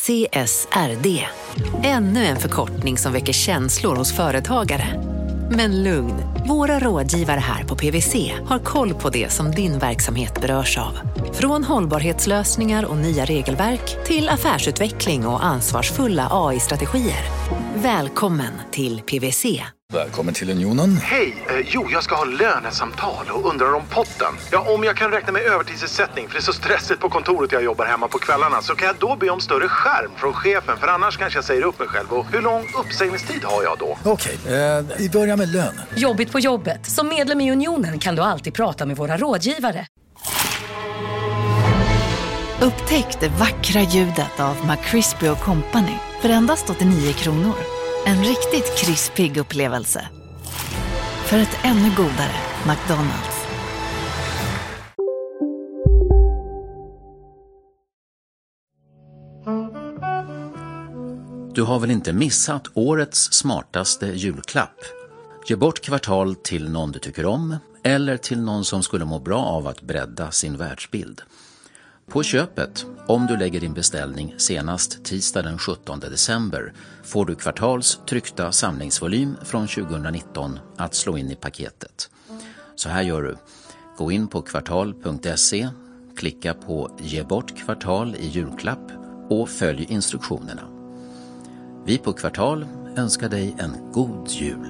CSRD. Ännu en förkortning som väcker känslor hos företagare. Men lugn, våra rådgivare här på PwC har koll på det som din verksamhet berörs av. Från hållbarhetslösningar och nya regelverk till affärsutveckling och ansvarsfulla AI-strategier. Välkommen till PwC. Välkommen till Unionen. Hej, jag ska ha lönesamtal och undrar om potten. Ja, om jag kan räkna med övertidsersättning för det är så stressigt på kontoret jag jobbar hemma på kvällarna, så kan jag då be om större skärm från chefen, för annars kanske jag säger upp mig själv. Och hur lång uppsägningstid har jag då? Okej, vi börjar med lön. Jobbigt på jobbet. Som medlem i Unionen kan du alltid prata med våra rådgivare. Upptäck det vackra ljudet av McCrispy & Company för endast 89 kronor. En riktigt krispig upplevelse. För ett ännu godare McDonald's. Du har väl inte missat årets smartaste julklapp? Ge bort kvartal till någon du tycker om eller till någon som skulle må bra av att bredda sin världsbild. På köpet, om du lägger din beställning senast tisdag den 17 december, får du kvartals tryckta samlingsvolym från 2019 att slå in i paketet. Så här gör du. Gå in på kvartal.se, klicka på Ge bort kvartal i julklapp och följ instruktionerna. Vi på Kvartal önskar dig en god jul.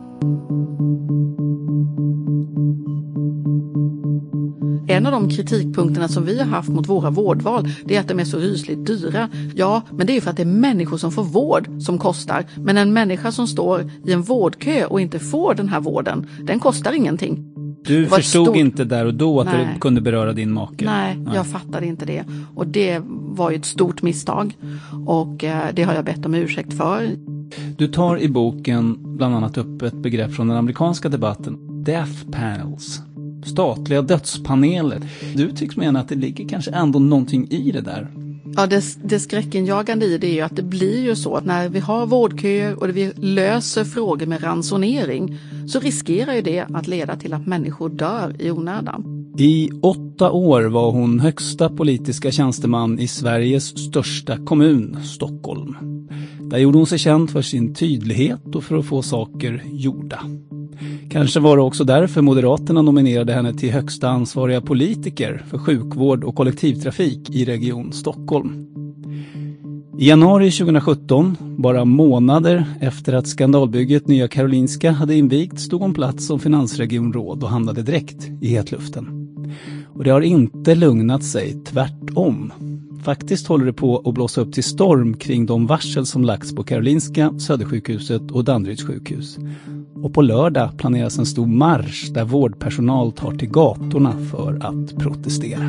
En av de kritikpunkterna som vi har haft mot våra vårdval, det är att de är så rysligt dyra. Ja, men det är ju för att det är människor som får vård som kostar. Men en människa som står i en vårdkö och inte får den här vården, den kostar ingenting. Du förstod inte där och då att det kunde beröra din make? Nej, jag fattade inte det. Och det var ju ett stort misstag. Och det har jag bett om ursäkt för. Du tar i boken bland annat upp ett begrepp från den amerikanska debatten. Death panels. Statliga dödspaneler. Du tycks mena att det ligger kanske ändå någonting i det där. Ja, det skräckinjagande i det är ju att det blir ju så att när vi har vårdköer och vi löser frågor med ransonering, så riskerar ju det att leda till att människor dör i onödan. I 8 år var hon högsta politiska tjänsteman i Sveriges största kommun, Stockholm. Där gjorde hon sig känd för sin tydlighet och för att få saker gjorda. Kanske var det också därför Moderaterna nominerade henne till högsta ansvariga politiker för sjukvård och kollektivtrafik i Region Stockholm. I januari 2017, bara månader efter att skandalbygget Nya Karolinska hade invigt, stod hon plats som finansregionråd och hamnade direkt i hetluften. Och det har inte lugnat sig, tvärtom. Faktiskt håller det på att blåsa upp till storm kring de varsel som lagts på Karolinska, Södersjukhuset och Danderyds sjukhus. Och på lördag planeras en stor marsch där vårdpersonal tar till gatorna för att protestera.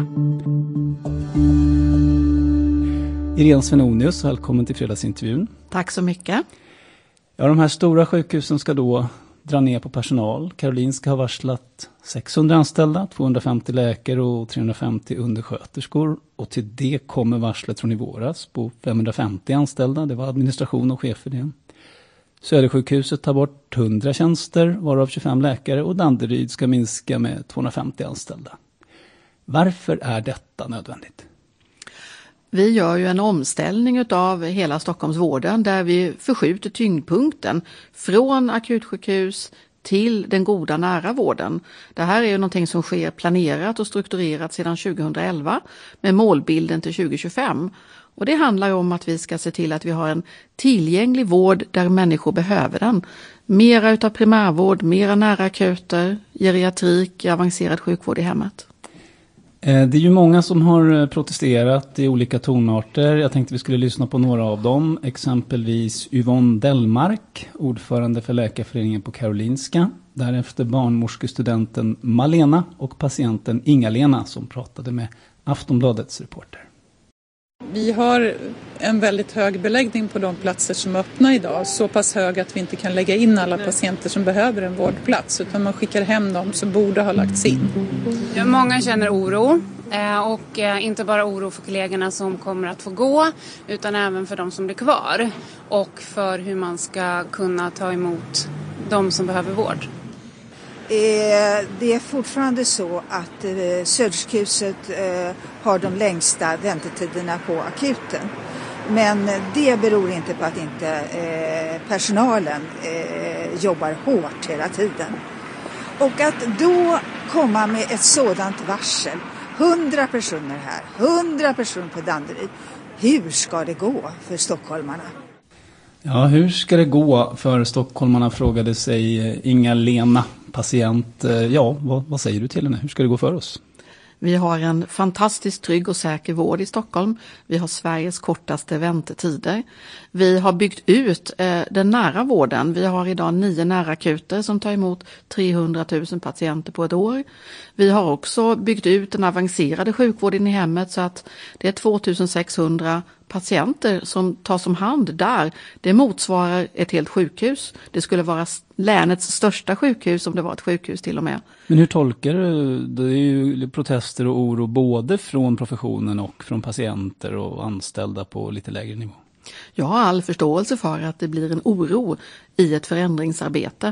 Irene Svenonius, välkommen till fredagsintervjun. Tack så mycket. Ja, de här stora sjukhusen ska då dra ner på personal. Karolinska har varslat 600 anställda, 250 läkare och 350 undersköterskor. Och till det kommer varslet från i våras på 550 anställda. Det var administration och chef för det. Södersjukhuset tar bort 100 tjänster, varav 25 läkare, och Danderyd ska minska med 250 anställda. Varför är detta nödvändigt? Vi gör ju en omställning av hela Stockholmsvården där vi förskjuter tyngdpunkten från akutsjukhus till den goda nära vården. Det här är ju någonting som sker planerat och strukturerat sedan 2011 med målbilden till 2025. Och det handlar om att vi ska se till att vi har en tillgänglig vård där människor behöver den. Mera utav primärvård, mera nära akuter, geriatrik, avancerad sjukvård i hemmet. Det är ju många som har protesterat i olika tonarter. Jag tänkte vi skulle lyssna på några av dem. Exempelvis Yvonne Dellmark, ordförande för Läkarföreningen på Karolinska. Därefter barnmorskestudenten Malena och patienten Inga-Lena som pratade med Aftonbladets reporter. Vi har en väldigt hög beläggning på de platser som är öppna idag. Så pass hög att vi inte kan lägga in alla patienter som behöver en vårdplats. Utan man skickar hem dem som borde ha lagts in. Många känner oro. Och inte bara oro för kollegorna som kommer att få gå. Utan även för de som blir kvar. Och för hur man ska kunna ta emot de som behöver vård. Det är fortfarande så att Södersjukhuset har de längsta väntetiderna på akuten. Men det beror inte på att inte personalen jobbar hårt hela tiden. Och att då komma med ett sådant varsel, 100 personer här, 100 personer på Danderyd. Hur ska det gå för stockholmarna? Ja, hur ska det gå för stockholmarna, frågade sig Inga-Lena, patient. Ja, vad säger du till henne? Hur ska det gå för oss? Vi har en fantastiskt trygg och säker vård i Stockholm. Vi har Sveriges kortaste väntetider. Vi har byggt ut den nära vården. Vi har idag 9 närakuter som tar emot 300 000 patienter på ett år. Vi har också byggt ut den avancerade sjukvården i hemmet så att det är 2600 patienter som tas om hand där. Det motsvarar ett helt sjukhus. Det skulle vara länets största sjukhus om det var ett sjukhus till och med. Men hur tolkar du? Det är ju protester och oro både från professionen och från patienter och anställda på lite lägre nivå. Jag har all förståelse för att det blir en oro i ett förändringsarbete.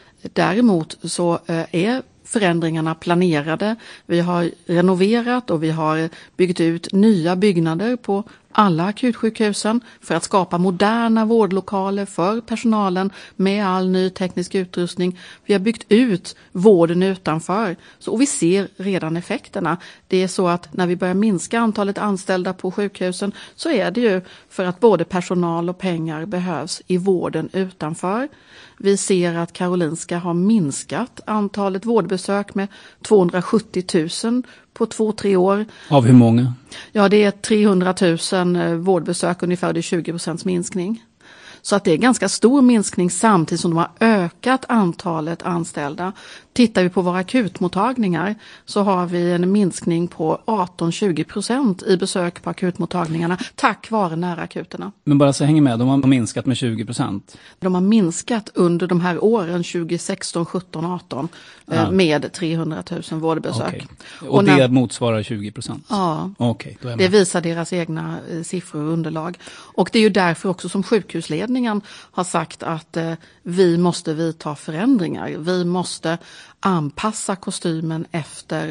Däremot så är förändringarna planerade. Vi har renoverat och vi har byggt ut nya byggnader på alla akutsjukhusen för att skapa moderna vårdlokaler för personalen med all ny teknisk utrustning. Vi har byggt ut vården utanför och vi ser redan effekterna. Det är så att när vi börjar minska antalet anställda på sjukhusen så är det ju för att både personal och pengar behövs i vården utanför. Vi ser att Karolinska har minskat antalet vårdbesök med 270 000 på 2-3 år. Av hur många? Ja, det är 300 000 vårdbesök, ungefär, det är 20% minskning. Så att det är ganska stor minskning samtidigt som de har ökat antalet anställda. Tittar vi på våra akutmottagningar så har vi en minskning på 18-20% i besök på akutmottagningarna tack vare närakuterna. Men bara så hänger med, de har minskat med 20%. De har minskat under de här åren 2016, 17, 18 med 300 000 vårdbesök. Okay. Och det motsvarar 20%? Ja, okay, det visar deras egna siffror och underlag. Och det är ju därför också som sjukhusledningen har sagt att vi måste vidta förändringar. Vi måste anpassa kostymen efter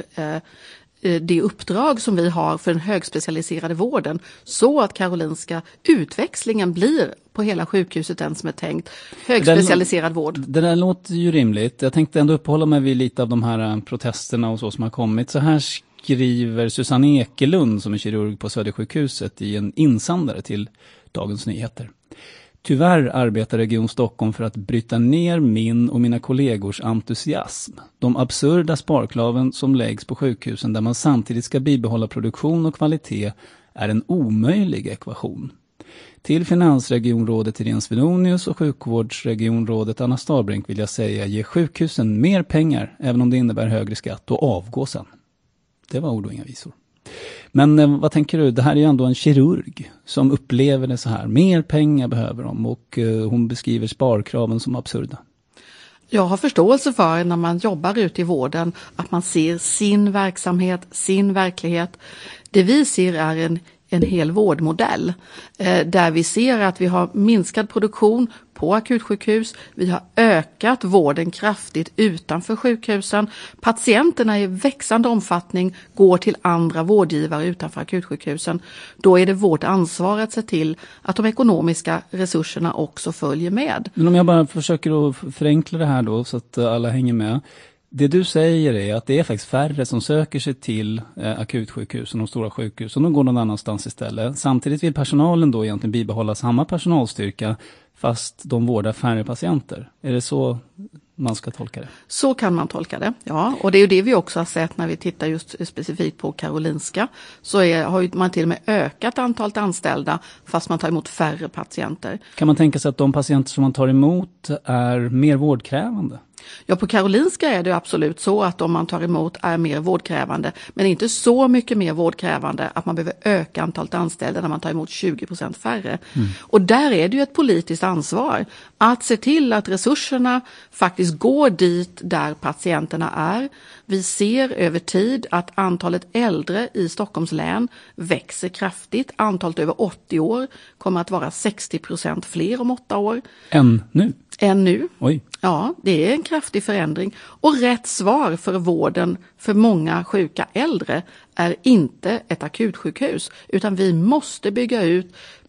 det uppdrag som vi har för den högspecialiserade vården så att Karolinska utväxlingen blir på hela sjukhuset den som är tänkt. Högspecialiserad vård. Det där låter ju rimligt. Jag tänkte ändå uppehålla mig vid lite av de här protesterna och så som har kommit. Så här skriver Susanne Ekelund som är kirurg på Södersjukhuset i en insändare till Dagens Nyheter. Tyvärr arbetar Region Stockholm för att bryta ner min och mina kollegors entusiasm. De absurda sparkraven som läggs på sjukhusen där man samtidigt ska bibehålla produktion och kvalitet är en omöjlig ekvation. Till finansregionrådet Irene Svenonius och sjukvårdsregionrådet Anna Starbrink vill jag säga: ge sjukhusen mer pengar även om det innebär högre skatt och avgå sen. Det var ord och inga visor. Men vad tänker du? Det här är ju ändå en kirurg som upplever det så här. Mer pengar behöver de och hon beskriver sparkraven som absurda. Jag har förståelse för när man jobbar ute i vården att man ser sin verksamhet, sin verklighet. Det vi ser är en hel vårdmodell där vi ser att vi har minskad produktion på akutsjukhus. Vi har ökat vården kraftigt utanför sjukhusen. Patienterna i växande omfattning går till andra vårdgivare utanför akutsjukhusen. Då är det vårt ansvar att se till att de ekonomiska resurserna också följer med. Men om jag bara försöker att förenkla det här då så att alla hänger med. Det du säger är att det är faktiskt färre som söker sig till akutsjukhusen och de stora sjukhusen. De går någon annanstans istället. Samtidigt vill personalen då egentligen bibehålla samma personalstyrka fast de vårdar färre patienter. Är det så man ska tolka det? Så kan man tolka det, ja. Och det är ju det vi också har sett när vi tittar just specifikt på Karolinska. Så har man till och med ökat antalet anställda fast man tar emot färre patienter. Kan man tänka sig att de patienter som man tar emot är mer vårdkrävande? Ja, på Karolinska är det absolut så att de man tar emot är mer vårdkrävande. Men inte så mycket mer vårdkrävande att man behöver öka antalet anställda när man tar emot 20% färre. Och där är det ju ett politiskt ansvar att se till att resurserna faktiskt går dit där patienterna är. Vi ser över tid att antalet äldre i Stockholms län växer kraftigt. Antalet över 80 år kommer att vara 60% fler om 8 år. Än nu? Än nu. Oj. Ja, det är en kraftig förändring. Och rätt svar för vården för många sjuka äldre är inte ett akutsjukhus. Utan vi måste bygga ut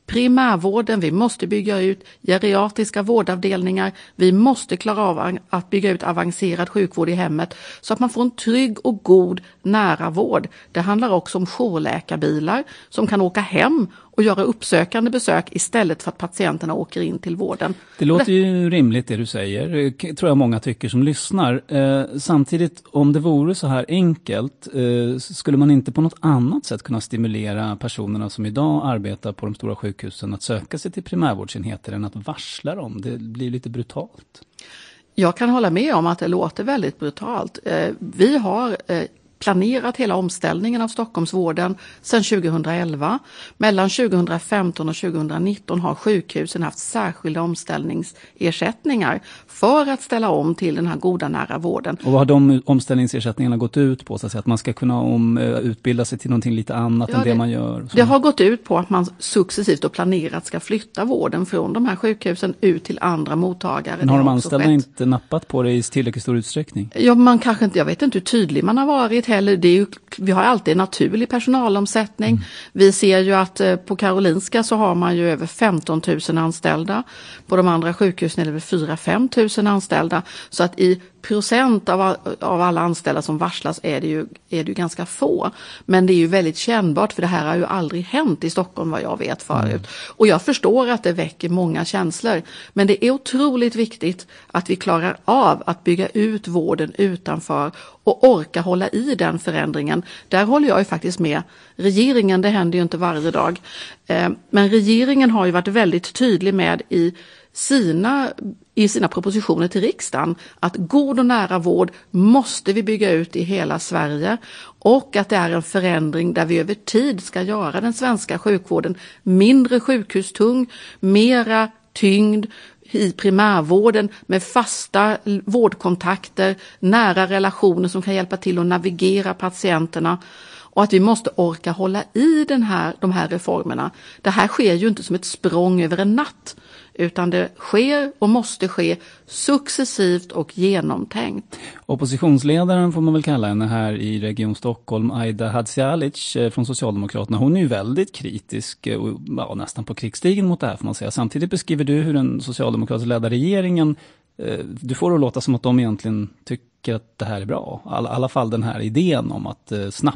primärvården, vi måste bygga ut geriatriska vårdavdelningar, vi måste klara av att bygga ut avancerad sjukvård i hemmet så att man får en trygg och god nära vård. Det handlar också om jourläkarbilar som kan åka hem och göra uppsökande besök istället för att patienterna åker in till vården. Det låter ju rimligt det du säger, tror jag många tycker som lyssnar. Samtidigt, om det vore så här enkelt, skulle man inte på något annat sätt kunna stimulera personerna som idag arbetar på de stora sjukhusen att söka sig till primärvårdsenheter än att varsla dem? Det blir lite brutalt. Jag kan hålla med om att det låter väldigt brutalt. Vi har planerat hela omställningen av Stockholmsvården sedan 2011. Mellan 2015 och 2019 har sjukhusen haft särskilda omställningsersättningar för att ställa om till den här goda nära vården. Och vad har de omställningsersättningarna gått ut på? Så att man ska kunna utbilda sig till någonting lite annat än det man gör? Det har gått ut på att man successivt och planerat ska flytta vården från de här sjukhusen ut till andra mottagare. Men har de anställda inte nappat på det i tillräckligt stor utsträckning? Ja, man kanske inte, jag vet inte hur tydlig man har varit heller. Det är ju, vi har alltid en naturlig personalomsättning. Vi ser ju att på Karolinska så har man ju över 15 000 anställda. På de andra sjukhusen är det 4-5 000 anställda. Så att i procent av alla anställda som varslas är det ju ganska få. Men det är ju väldigt kännbart, för det här har ju aldrig hänt i Stockholm vad jag vet förut. Och jag förstår att det väcker många känslor. Men det är otroligt viktigt att vi klarar av att bygga ut vården utanför och orka hålla i den förändringen. Där håller jag ju faktiskt med regeringen, det händer ju inte varje dag. Men regeringen har ju varit väldigt tydlig med i sina propositioner till riksdagen att god och nära vård måste vi bygga ut i hela Sverige, och att det är en förändring där vi över tid ska göra den svenska sjukvården mindre sjukhustung, mera tyngd i primärvården med fasta vårdkontakter, nära relationer som kan hjälpa till att navigera patienterna. Och att vi måste orka hålla i de här reformerna. Det här sker ju inte som ett språng över en natt, utan det sker och måste ske successivt och genomtänkt. Oppositionsledaren får man väl kalla henne här i Region Stockholm, Aida Hadzialic från Socialdemokraterna. Hon är ju väldigt kritisk och nästan på krigsstigen mot det här, får man säga. Samtidigt beskriver du hur den socialdemokratiskt ledda regeringen, du får det låta som att de egentligen tycker att det här är bra. I alla fall den här idén om att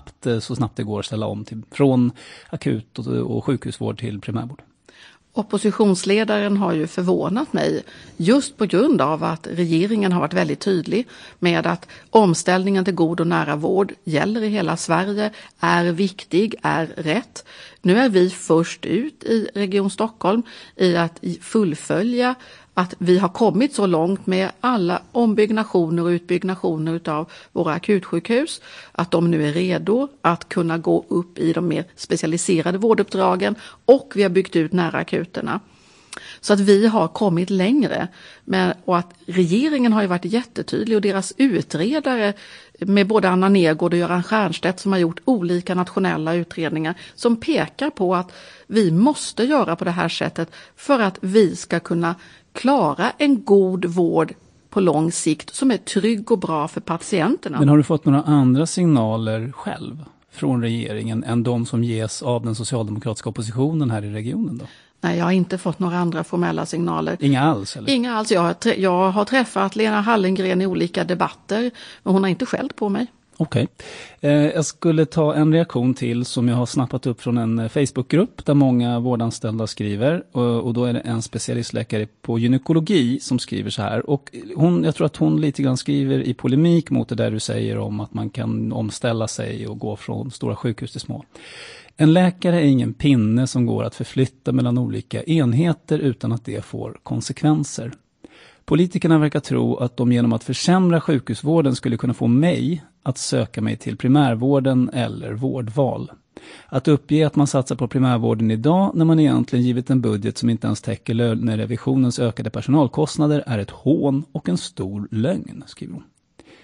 så snabbt det går ställa om från akut och sjukhusvård till primärvård. Oppositionsledaren har ju förvånat mig just på grund av att regeringen har varit väldigt tydlig med att omställningen till god och nära vård gäller i hela Sverige, är viktig, är rätt. Nu är vi först ut i Region Stockholm i att fullfölja att vi har kommit så långt med alla ombyggnationer och utbyggnationer av våra akutsjukhus, att de nu är redo att kunna gå upp i de mer specialiserade vårduppdragen, och vi har byggt ut nära akuterna. Så att vi har kommit längre. Och att regeringen har ju varit jättetydlig, och deras utredare med både Anna Nergård och Göran Stiernstedt som har gjort olika nationella utredningar som pekar på att vi måste göra på det här sättet för att vi ska kunna klara en god vård på lång sikt som är trygg och bra för patienterna. Men har du fått några andra signaler själv från regeringen än de som ges av den socialdemokratiska oppositionen här i regionen då? Nej, jag har inte fått några andra formella signaler. Inga alls? Eller? Inga alls. Jag har träffat Lena Hallengren i olika debatter, men hon har inte skällt på mig. Okej. Jag skulle ta en reaktion till som jag har snappat upp från en Facebookgrupp där många vårdanställda skriver, och då är det en specialistläkare på gynekologi som skriver så här, och jag tror att hon lite grann skriver i polemik mot det där du säger om att man kan omställa sig och gå från stora sjukhus till små. En läkare är ingen pinne som går att förflytta mellan olika enheter utan att det får konsekvenser. Politikerna verkar tro att de genom att försämra sjukhusvården skulle kunna få mig att söka mig till primärvården eller vårdval. Att uppge att man satsar på primärvården idag när man egentligen givit en budget som inte ens täcker lönerevisionens ökade personalkostnader är ett hån och en stor lögn, skriver hon.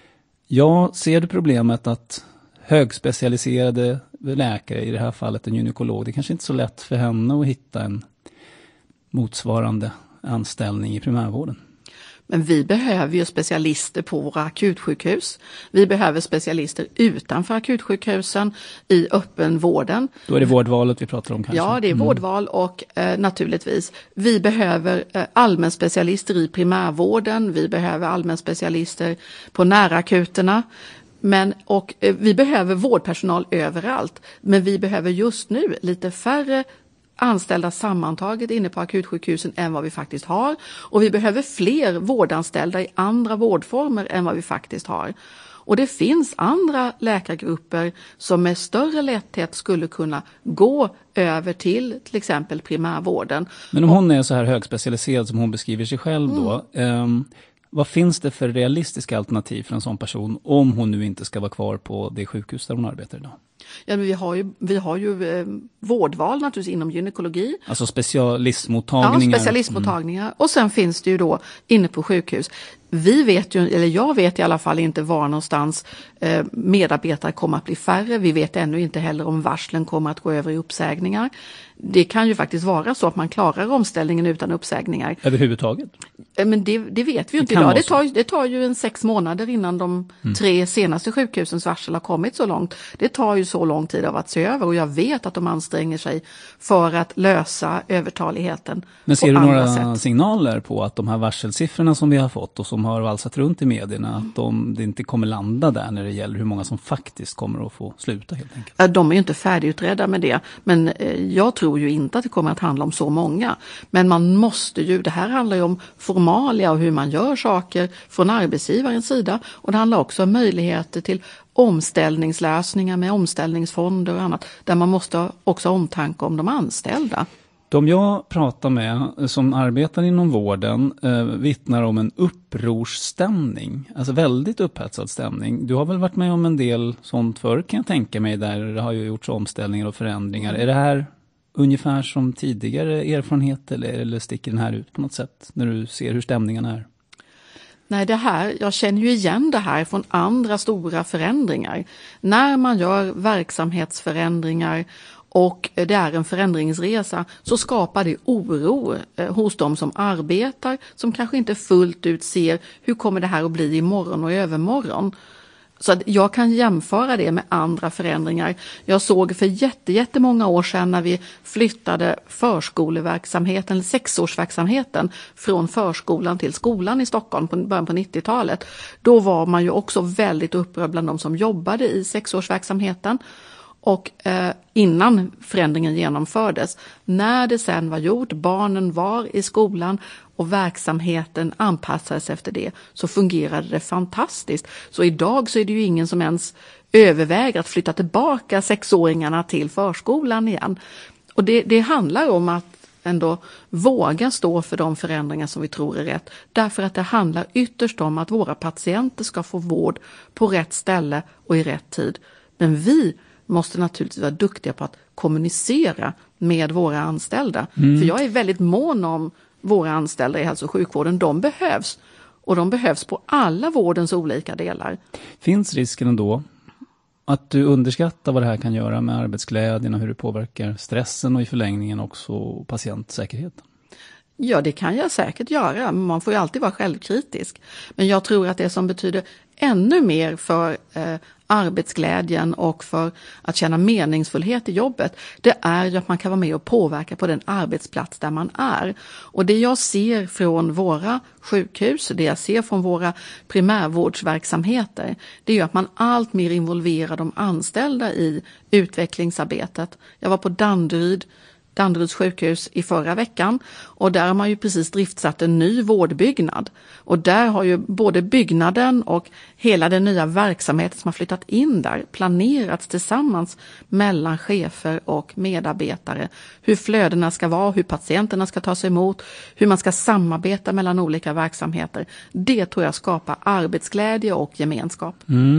Jag ser det problemet att högspecialiserade läkare, i det här fallet en gynekolog, det är kanske inte så lätt för henne att hitta en motsvarande anställning i primärvården. Men vi behöver ju specialister på våra akutsjukhus. Vi behöver specialister utanför akutsjukhusen i öppenvården. Då är det vårdvalet vi pratar om kanske? Ja, det är vårdval och naturligtvis. Vi behöver allmänspecialister i primärvården. Vi behöver allmänspecialister på närakuterna. Och vi behöver vårdpersonal överallt. Men vi behöver just nu lite färre anställda sammantaget inne på akutsjukhusen än vad vi faktiskt har. Och vi behöver fler vårdanställda i andra vårdformer än vad vi faktiskt har. Och det finns andra läkargrupper som med större lätthet skulle kunna gå över till exempel primärvården. Men om hon är så här högspecialiserad som hon beskriver sig själv då, vad finns det för realistiska alternativ för en sån person om hon nu inte ska vara kvar på det sjukhus där hon arbetar idag? Ja, men vi har ju vårdval naturligtvis inom gynekologi. Alltså specialistmottagningar. Ja, specialistmottagningar. Och sen finns det ju då inne på sjukhus. Vi vet ju, eller jag vet i alla fall inte var någonstans medarbetare kommer att bli färre. Vi vet ännu inte heller om varslen kommer att gå över i uppsägningar. Det kan ju faktiskt vara så att man klarar omställningen utan uppsägningar. Överhuvudtaget? Men det vet vi ju inte idag. Det tar ju 6 månader innan de 3 senaste sjukhusens varsel har kommit så långt. Det tar ju så lång tid av att se över och jag vet att de anstränger sig för att lösa övertaligheten. Men ser på du några sätt. Signaler på att de här varselsiffrorna som vi har fått och som har valsat runt i medierna, att det inte kommer landa där när det gäller hur många som faktiskt kommer att få sluta helt enkelt? De är ju inte färdigutredda med det, men jag tror ju inte att det kommer att handla om så många. Men man måste ju, det här handlar ju om formalia och hur man gör saker från arbetsgivarens sida och det handlar också om möjligheter till omställningslösningar med omställningsfonder och annat där man måste också ha omtanke om de anställda. De jag pratar med som arbetar inom vården vittnar om en upprorsstämning, alltså väldigt upphetsad stämning. Du har väl varit med om en del sånt förr kan jag tänka mig, där det har ju gjorts omställningar och förändringar. Är det här ungefär som tidigare erfarenhet eller sticker den här ut på något sätt när du ser hur stämningen är? Nej, jag känner ju igen det här från andra stora förändringar. När man gör verksamhetsförändringar och det är en förändringsresa så skapar det oro hos de som arbetar som kanske inte fullt ut ser hur kommer det här att bli imorgon och övermorgon. Så att jag kan jämföra det med andra förändringar. Jag såg för jättemånga år sedan när vi flyttade förskoleverksamheten, eller 6-årsverksamheten från förskolan till skolan i Stockholm på början på 90-talet. Då var man ju också väldigt upprörd bland de som jobbade i 6-årsverksamheten. Och innan förändringen genomfördes, när det sen var gjort, barnen var i skolan och verksamheten anpassades efter det, så fungerade det fantastiskt. Så idag så är det ju ingen som ens överväger att flytta tillbaka 6-åringarna till förskolan igen. Och det handlar om att ändå våga stå för de förändringar som vi tror är rätt. Därför att det handlar ytterst om att våra patienter ska få vård på rätt ställe och i rätt tid. Men vi måste naturligtvis vara duktiga på att kommunicera med våra anställda. För jag är väldigt mån om våra anställda i hälso- och sjukvården. De behövs. Och de behövs på alla vårdens olika delar. Finns risken ändå att du underskattar vad det här kan göra med arbetsglädjen och hur det påverkar stressen och i förlängningen också patientsäkerheten? Ja, det kan jag säkert göra. Men man får ju alltid vara självkritisk. Men jag tror att det som betyder ännu mer för arbetsglädjen och för att känna meningsfullhet i jobbet, det är ju att man kan vara med och påverka på den arbetsplats där man är. Och det jag ser från våra sjukhus, det jag ser från våra primärvårdsverksamheter, det är ju att man allt mer involverar de anställda i utvecklingsarbetet. Jag var på Danderyds sjukhus i förra veckan och där har man ju precis driftsatt en ny vårdbyggnad och där har ju både byggnaden och hela den nya verksamheten som har flyttat in där planerats tillsammans mellan chefer och medarbetare. Hur flödena ska vara, hur patienterna ska tas emot, hur man ska samarbeta mellan olika verksamheter. Det tror jag skapar arbetsglädje och gemenskap.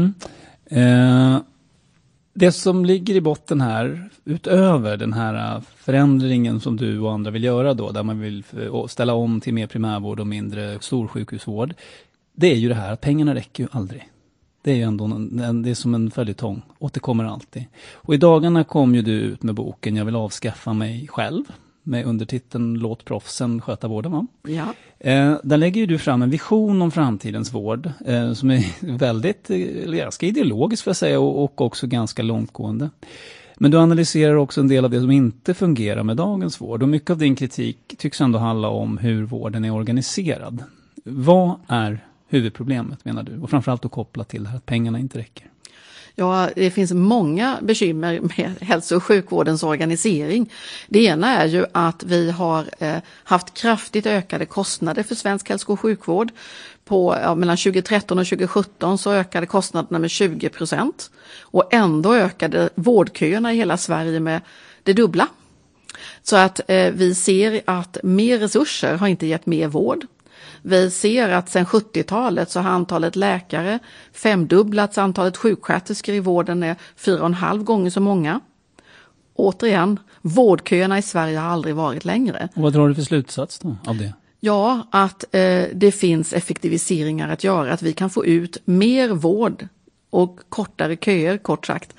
Det som ligger i botten här, utöver den här förändringen som du och andra vill göra då, där man vill ställa om till mer primärvård och mindre storsjukhusvård, det är ju det här att pengarna räcker ju aldrig. Det är ju ändå det är som en följetong, återkommer alltid. Och i dagarna kom ju du ut med boken Jag vill avskaffa mig själv. med undertiteln Låt proffsen sköta vården, va? Ja. Där lägger ju du fram en vision om framtidens vård som är väldigt ganska ideologisk för att säga och också ganska långtgående. Men du analyserar också en del av det som inte fungerar med dagens vård och mycket av din kritik tycks ändå handla om hur vården är organiserad. Vad är huvudproblemet menar du? Och framförallt att koppla till det här att pengarna inte räcker. Ja, det finns många bekymmer med hälso- och sjukvårdens organisering. Det ena är ju att vi har haft kraftigt ökade kostnader för svensk hälso- och sjukvård. Mellan 2013 och 2017 så ökade kostnaderna med 20% och ändå ökade vårdköerna i hela Sverige med det dubbla. Så att vi ser att mer resurser har inte gett mer vård. Vi ser att sedan 70-talet så har antalet läkare 5-dubblats, antalet sjuksköterskor i vården är 4,5 gånger så många. Återigen, vårdköerna i Sverige har aldrig varit längre. Och vad drar du för slutsats då av det? Ja, att det finns effektiviseringar att göra, att vi kan få ut mer vård och kortare köer, kort sagt,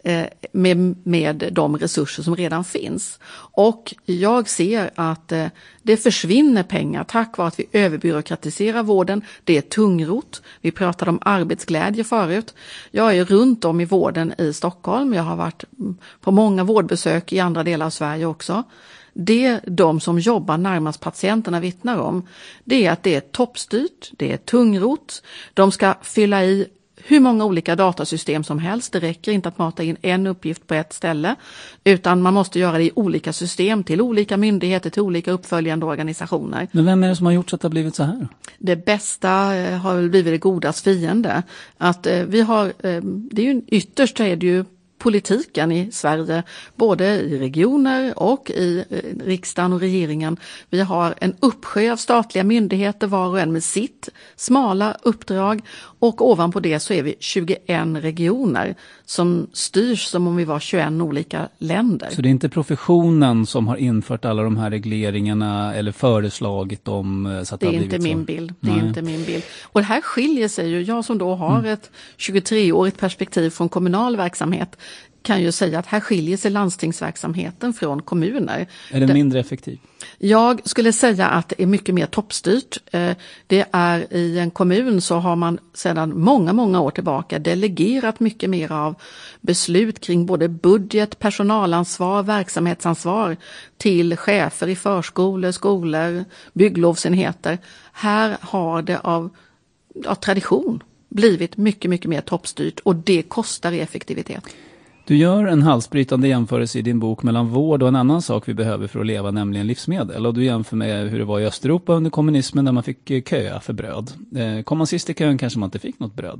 med de resurser som redan finns. Och jag ser att det försvinner pengar tack vare att vi överbyråkratiserar vården. Det är tungrot. Vi pratade om arbetsglädje förut. Jag är runt om i vården i Stockholm. Jag har varit på många vårdbesök i andra delar av Sverige också. Det de som jobbar närmast patienterna vittnar om, det är att det är toppstyrt, det är tungrot. De ska fylla i hur många olika datasystem som helst. Det räcker inte att mata in en uppgift på ett ställe, utan man måste göra det i olika system till olika myndigheter, till olika uppföljande organisationer. Men vem är det som har gjort så att det har blivit så här? Det bästa har väl blivit det godas fiende. Att vi har, det är ju ytterst är det ju politiken i Sverige, både i regioner och i riksdagen och regeringen. Vi har en uppsjö av statliga myndigheter, var och en med sitt smala uppdrag, och ovanpå det så är vi 21 regioner som styrs som om vi var 21 olika länder. Så det är inte professionen som har infört alla de här regleringarna eller föreslagit dem så att det har blivit så? Det är inte min bild. Och det här skiljer sig ju, jag som då har ett 23-årigt perspektiv från kommunal verksamhet kan ju säga att här skiljer sig landstingsverksamheten från kommuner. Är det mindre effektiv? Jag skulle säga att det är mycket mer toppstyrt. Det är i en kommun så har man sedan många år tillbaka delegerat mycket mer av beslut kring både budget, personalansvar, verksamhetsansvar till chefer i förskolor, skolor, bygglovsenheter. Här har det av tradition blivit mycket mer toppstyrt och det kostar i effektivitet. Du gör en halsbrytande jämförelse i din bok mellan vård och en annan sak vi behöver för att leva, nämligen livsmedel. Och du jämför med hur det var i Östeuropa under kommunismen där man fick köa för bröd. Kom man sist i kön kanske man inte fick något bröd.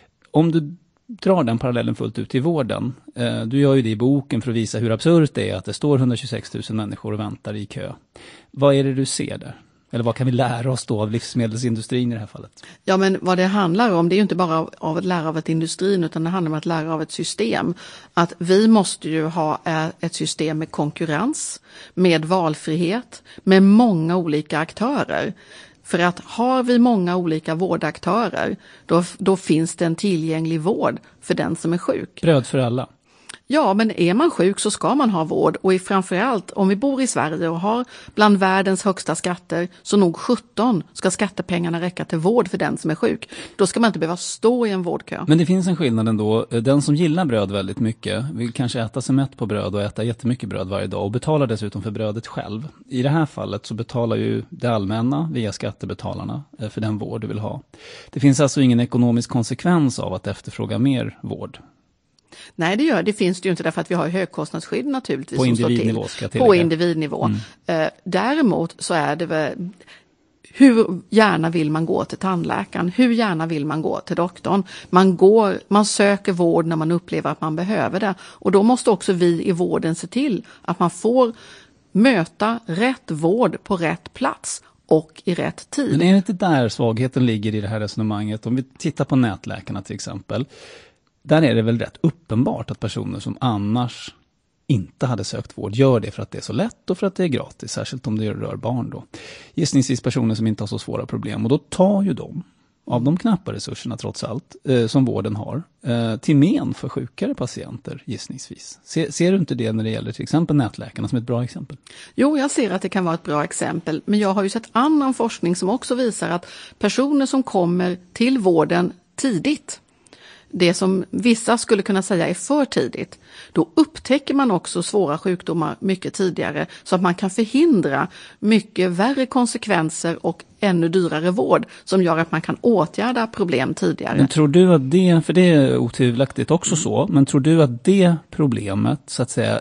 Om du drar den parallellen fullt ut i vården, du gör ju det i boken för att visa hur absurt det är att det står 126 000 människor och väntar i kö. Vad är det du ser där? Eller vad kan vi lära oss då av livsmedelsindustrin i det här fallet? Ja, men vad det handlar om, det är ju inte bara av att lära av ett industrin, utan det handlar om att lära av ett system. Att vi måste ju ha ett system med konkurrens, med valfrihet, med många olika aktörer. För att har vi många olika vårdaktörer, då finns det en tillgänglig vård för den som är sjuk. Bröd för alla. Ja, men är man sjuk så ska man ha vård, och framförallt om vi bor i Sverige och har bland världens högsta skatter, så nog 17 ska skattepengarna räcka till vård för den som är sjuk. Då ska man inte behöva stå i en vårdkö. Men det finns en skillnad ändå. Den som gillar bröd väldigt mycket vill kanske äta sig mätt på bröd och äta jättemycket bröd varje dag och betalar dessutom för brödet själv. I det här fallet så betalar ju det allmänna via skattebetalarna för den vård du vill ha. Det finns alltså ingen ekonomisk konsekvens av att efterfråga mer vård. Nej, det finns det ju inte, därför att vi har högkostnadsskydd naturligtvis. På individnivå ska jag tillägga. På individnivå. Däremot så är det väl, hur gärna vill man gå till tandläkaren? Hur gärna vill man gå till doktorn? Man söker vård när man upplever att man behöver det. Och då måste också vi i vården se till att man får möta rätt vård på rätt plats och i rätt tid. Men är det inte där svagheten ligger i det här resonemanget? Om vi tittar på nätläkarna till exempel. Där är det väl rätt uppenbart att personer som annars inte hade sökt vård gör det för att det är så lätt och för att det är gratis, särskilt om det rör barn då. Gissningsvis personer som inte har så svåra problem, och då tar ju de av de knappa resurserna trots allt som vården har till men för sjukare patienter gissningsvis. Ser du inte det när det gäller till exempel nätläkarna som ett bra exempel? Jo, jag ser att det kan vara ett bra exempel, men jag har ju sett annan forskning som också visar att personer som kommer till vården tidigt, det som vissa skulle kunna säga är för tidigt, då upptäcker man också svåra sjukdomar mycket tidigare så att man kan förhindra mycket värre konsekvenser och ännu dyrare vård som gör att man kan åtgärda problem tidigare. Men tror du att det, för det är otvivelaktigt också så, men tror du att det problemet så att säga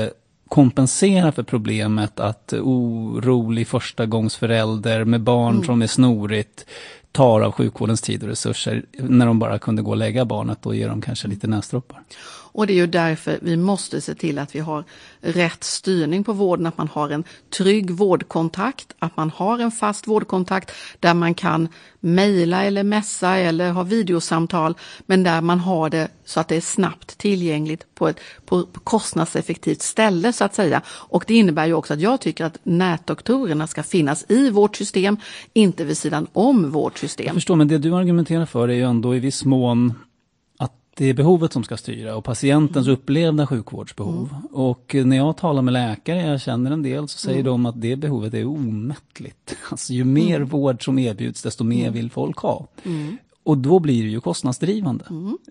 kompensera för problemet att orolig förstagångsförälder med barn som är snorigt tar av sjukvårdens tid och resurser när de bara kunde gå och lägga barnet och ge dem kanske lite näsdroppar? Och det är ju därför vi måste se till att vi har rätt styrning på vården, att man har en trygg vårdkontakt, att man har en fast vårdkontakt där man kan mejla eller messa eller ha videosamtal, men där man har det så att det är snabbt tillgängligt på ett kostnadseffektivt ställe så att säga. Och det innebär ju också att jag tycker att nätdoktorerna ska finnas i vårt system, inte vid sidan om vårt system. Jag förstår, men det du argumenterar för är ju ändå i viss mån det är behovet som ska styra och patientens upplevda sjukvårdsbehov. Och när jag talar med läkare, jag känner en del, så säger de att det behovet är omättligt. Alltså ju mer vård som erbjuds, desto mer vill folk ha. Och då blir det ju kostnadsdrivande.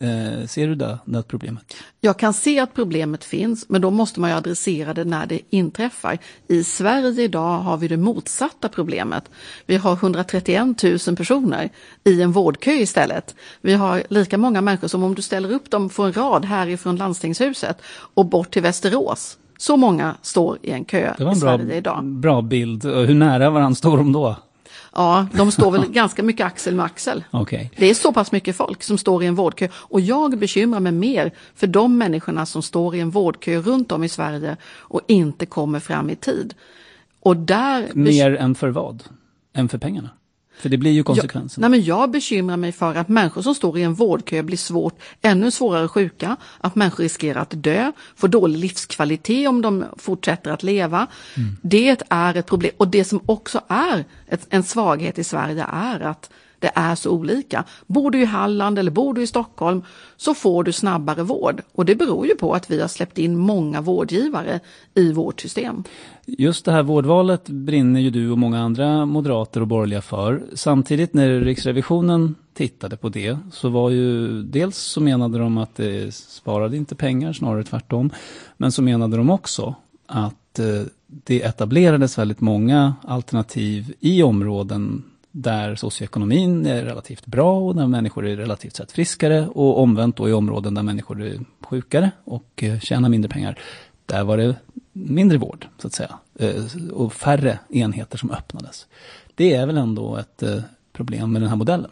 Ser du det problemet? Jag kan se att problemet finns, men då måste man ju adressera det när det inträffar. I Sverige idag har vi det motsatta problemet. Vi har 131 000 personer i en vårdkö istället. Vi har lika många människor som om du ställer upp dem på en rad härifrån landstingshuset och bort till Västerås. Så många står i en kö i Sverige idag. Det var en bra bild. Hur nära varandra står de då? Ja, de står väl ganska mycket axel med axel. Okay. Det är så pass mycket folk som står i en vårdkö. Och jag bekymrar mig mer för de människorna som står i en vårdkö runt om i Sverige och inte kommer fram i tid. Och där mer än för vad? Än för pengarna? För det blir ju konsekvensen. Jag bekymrar mig för att människor som står i en vårdkö blir ännu svårare sjuka. Att människor riskerar att dö, får dålig livskvalitet om de fortsätter att leva. Det är ett problem. Och det som också är en svaghet i Sverige är att det är så olika. Bor du i Halland eller bor du i Stockholm så får du snabbare vård. Och det beror ju på att vi har släppt in många vårdgivare i vårt system. Just det här vårdvalet brinner ju du och många andra moderater och borgerliga för. Samtidigt när Riksrevisionen tittade på det så var ju dels så menade de att det sparade inte pengar, snarare tvärtom. Men så menade de också att det etablerades väldigt många alternativ i områden där socioekonomin är relativt bra och där människor är relativt sett friskare, och omvänt då i områden där människor är sjukare och tjänar mindre pengar. Där var det mindre vård så att säga och färre enheter som öppnades. Det är väl ändå ett problem med den här modellen?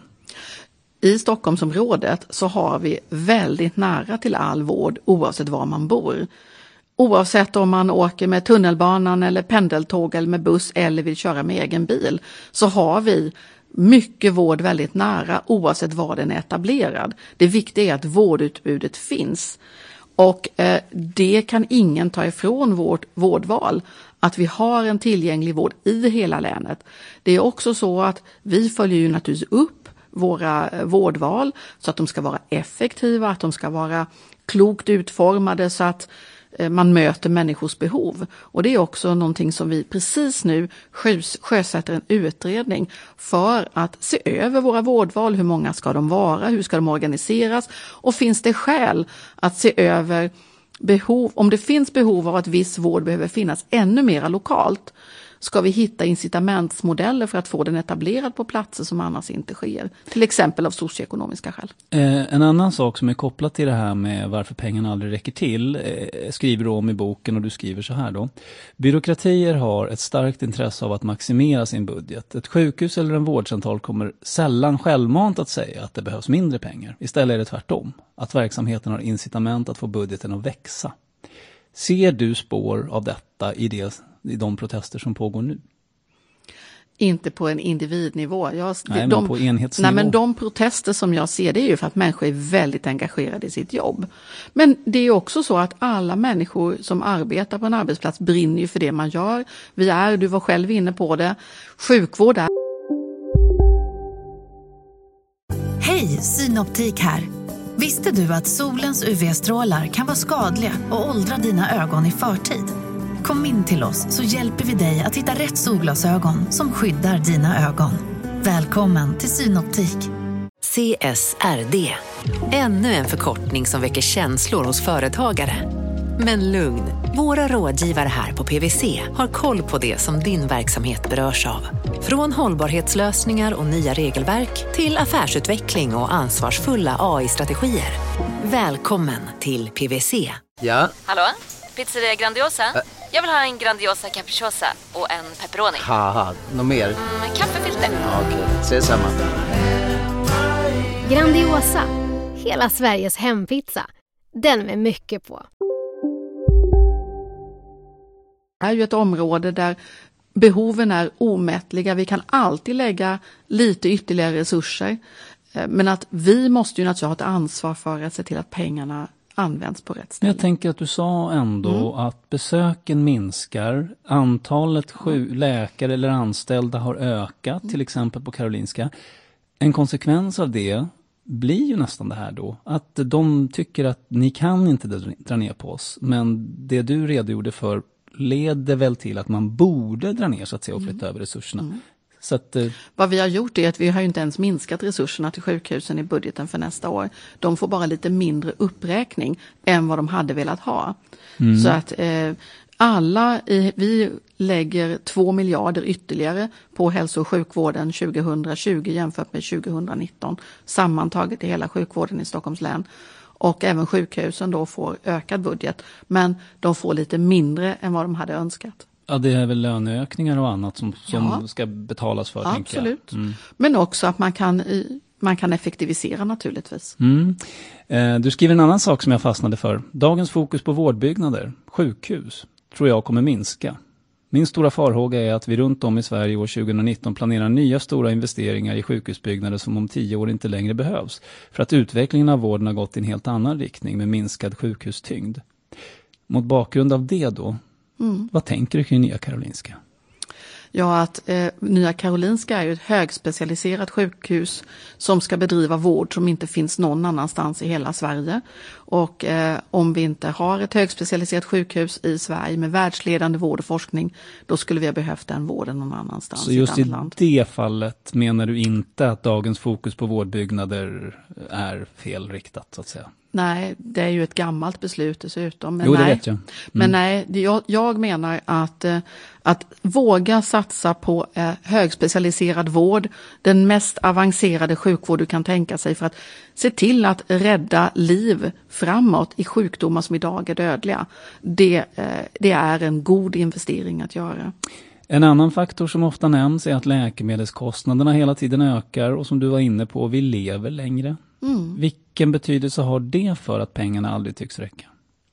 I Stockholmsområdet så har vi väldigt nära till all vård oavsett var man bor. Oavsett om man åker med tunnelbanan eller pendeltåg eller med buss eller vill köra med egen bil, så har vi mycket vård väldigt nära oavsett var den är etablerad. Det viktiga är att vårdutbudet finns. Och det kan ingen ta ifrån vårt vårdval, att vi har en tillgänglig vård i hela länet. Det är också så att vi följer ju naturligtvis upp våra vårdval så att de ska vara effektiva, att de ska vara klokt utformade så att man möter människors behov. Och det är också någonting som vi precis nu sjösätter en utredning för att se över våra vårdval. Hur många ska de vara? Hur ska de organiseras? Och finns det skäl att se över behov, om det finns behov av att viss vård behöver finnas ännu mer lokalt, ska vi hitta incitamentsmodeller för att få den etablerad på platser som annars inte sker. Till exempel av socioekonomiska skäl. En annan sak som är kopplat till det här med varför pengarna aldrig räcker till skriver du om i boken, och du skriver så här då. Byråkratier har ett starkt intresse av att maximera sin budget. Ett sjukhus eller en vårdcentral kommer sällan självmant att säga att det behövs mindre pengar. Istället är det tvärtom. Att verksamheten har incitament att få budgeten att växa. Ser du spår av detta i de protester som pågår nu? Inte på en individnivå. Men på enhetsnivå. Nej, men de protester som jag ser, det är ju för att människor är väldigt engagerade i sitt jobb. Men det är också så att alla människor som arbetar på en arbetsplats brinner ju för det man gör. Du var själv inne på det, sjukvård är Synoptik här. Visste du att solens UV-strålar kan vara skadliga och åldra dina ögon i förtid? Kom in till oss så hjälper vi dig att hitta rätt solglasögon som skyddar dina ögon. Välkommen till Synoptik. CSRD. Ännu en förkortning som väcker känslor hos företagare. Men lugn, våra rådgivare här på PwC har koll på det som din verksamhet berörs av. Från hållbarhetslösningar och nya regelverk till affärsutveckling och ansvarsfulla AI-strategier. Välkommen till PwC. Ja? Hallå? Pizzeria Grandiosa? Jag vill ha en Grandiosa capriciosa och en pepperoni. Haha, något mer? Kaffefilter. Ja, okej, ses samma. Grandiosa, hela Sveriges hempizza. Den med mycket på. Det är ju ett område där behoven är omättliga. Vi kan alltid lägga lite ytterligare resurser. Men att vi måste ju naturligtvis ha ett ansvar för att se till att pengarna används på rätt ställe. Jag tänker att du sa ändå att besöken minskar. Antalet läkare eller anställda har ökat, till exempel på Karolinska. En konsekvens av det blir ju nästan det här då. Att de tycker att ni kan inte dra ner på oss. Men det du redogjorde för leder väl till att man borde dra ner så att säga och flytta över resurserna. Så att, vad vi har gjort är att vi har ju inte ens minskat resurserna till sjukhusen i budgeten för nästa år. De får bara lite mindre uppräkning än vad de hade velat ha. Så att vi lägger 2 miljarder ytterligare på hälso- och sjukvården 2020 jämfört med 2019. Sammantaget i hela sjukvården i Stockholms län. Och även sjukhusen då får ökad budget. Men de får lite mindre än vad de hade önskat. Ja, det är väl löneökningar och annat som ska betalas för, tänker jag. Absolut. Men också att man kan effektivisera naturligtvis. Du skriver en annan sak som jag fastnade för. Dagens fokus på vårdbyggnader, sjukhus, tror jag kommer minska. Min stora farhåga är att vi runt om i Sverige år 2019 planerar nya stora investeringar i sjukhusbyggnader som om 10 år inte längre behövs. För att utvecklingen av vården har gått i en helt annan riktning med minskad sjukhustyngd. Mot bakgrund av det då, vad tänker du kring Nya Karolinska? Ja, att Nya Karolinska är ju ett högspecialiserat sjukhus som ska bedriva vård som inte finns någon annanstans i hela Sverige. Och om vi inte har ett högspecialiserat sjukhus i Sverige med världsledande vård och forskning, då skulle vi ha behövt den vården någon annanstans. Så just i det fallet menar du inte att dagens fokus på vårdbyggnader är felriktat så att säga? Nej, det är ju ett gammalt beslut dessutom. Men jo, det vet jag. Men nej, jag menar att våga satsa på högspecialiserad vård, den mest avancerade sjukvård du kan tänka sig för att se till att rädda liv framåt i sjukdomar som idag är dödliga. Det är en god investering att göra. En annan faktor som ofta nämns är att läkemedelskostnaderna hela tiden ökar och som du var inne på, vi lever längre. Vilken betydelse har det för att pengarna aldrig tycks räcka?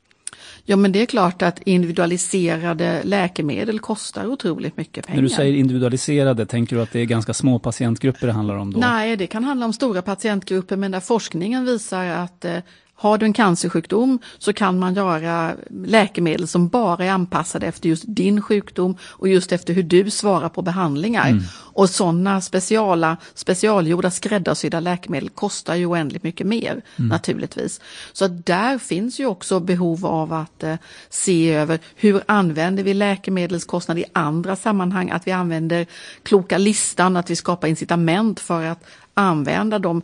Ja, men det är klart att individualiserade läkemedel kostar otroligt mycket pengar. När du säger individualiserade, tänker du att det är ganska små patientgrupper det handlar om då? Nej, det kan handla om stora patientgrupper, men där forskningen visar att har du en cancersjukdom så kan man göra läkemedel som bara är anpassade efter just din sjukdom och just efter hur du svarar på behandlingar. Och sådana specialgjorda skräddarsydda läkemedel kostar ju oändligt mycket mer naturligtvis. Så där finns ju också behov av att se över hur använder vi läkemedelskostnader i andra sammanhang, att vi använder kloka listan, att vi skapar incitament för att använda de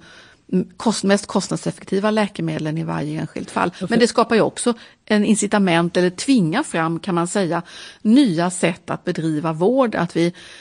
mest kostnadseffektiva läkemedlen i varje enskilt fall. Men det skapar ju också en incitament eller tvingar fram, kan man säga, nya sätt att bedriva vård. Att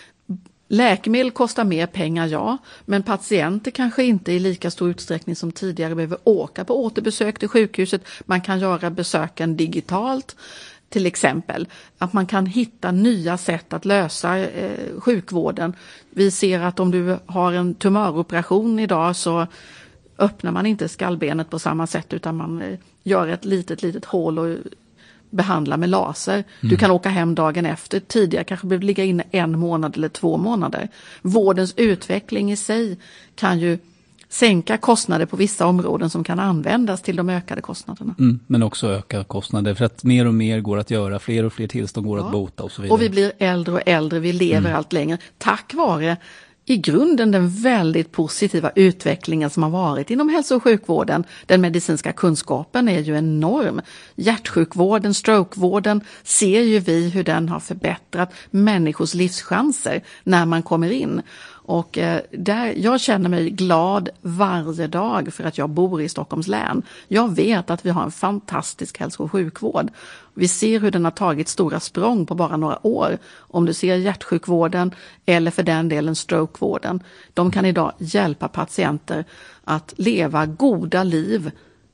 läkemedel kostar mer pengar, ja, men patienter kanske inte i lika stor utsträckning som tidigare behöver åka på återbesök till sjukhuset. Man kan göra besöken digitalt. Till exempel att man kan hitta nya sätt att lösa sjukvården. Vi ser att om du har en tumöroperation idag så öppnar man inte skallbenet på samma sätt utan man gör ett litet hål och behandlar med laser. Du kan åka hem dagen efter. Tidigare kanske behöver ligga inne 1 månad eller 2 månader. Vårdens utveckling i sig kan ju sänka kostnader på vissa områden som kan användas till de ökade kostnaderna. Men också öka kostnader för att mer och mer går att göra, fler och fler tillstånd går att bota och så vidare. Och vi blir äldre och äldre, vi lever allt längre tack vare i grunden den väldigt positiva utvecklingen som har varit inom hälso- och sjukvården. Den medicinska kunskapen är ju enorm. Hjärtsjukvården, strokevården ser ju vi hur den har förbättrat människors livschanser när man kommer in. Och jag känner mig glad varje dag för att jag bor i Stockholms län. Jag vet att vi har en fantastisk hälso- och sjukvård. Vi ser hur den har tagit stora språng på bara några år. Om du ser hjärtsjukvården eller för den delen strokevården. De kan idag hjälpa patienter att leva goda liv.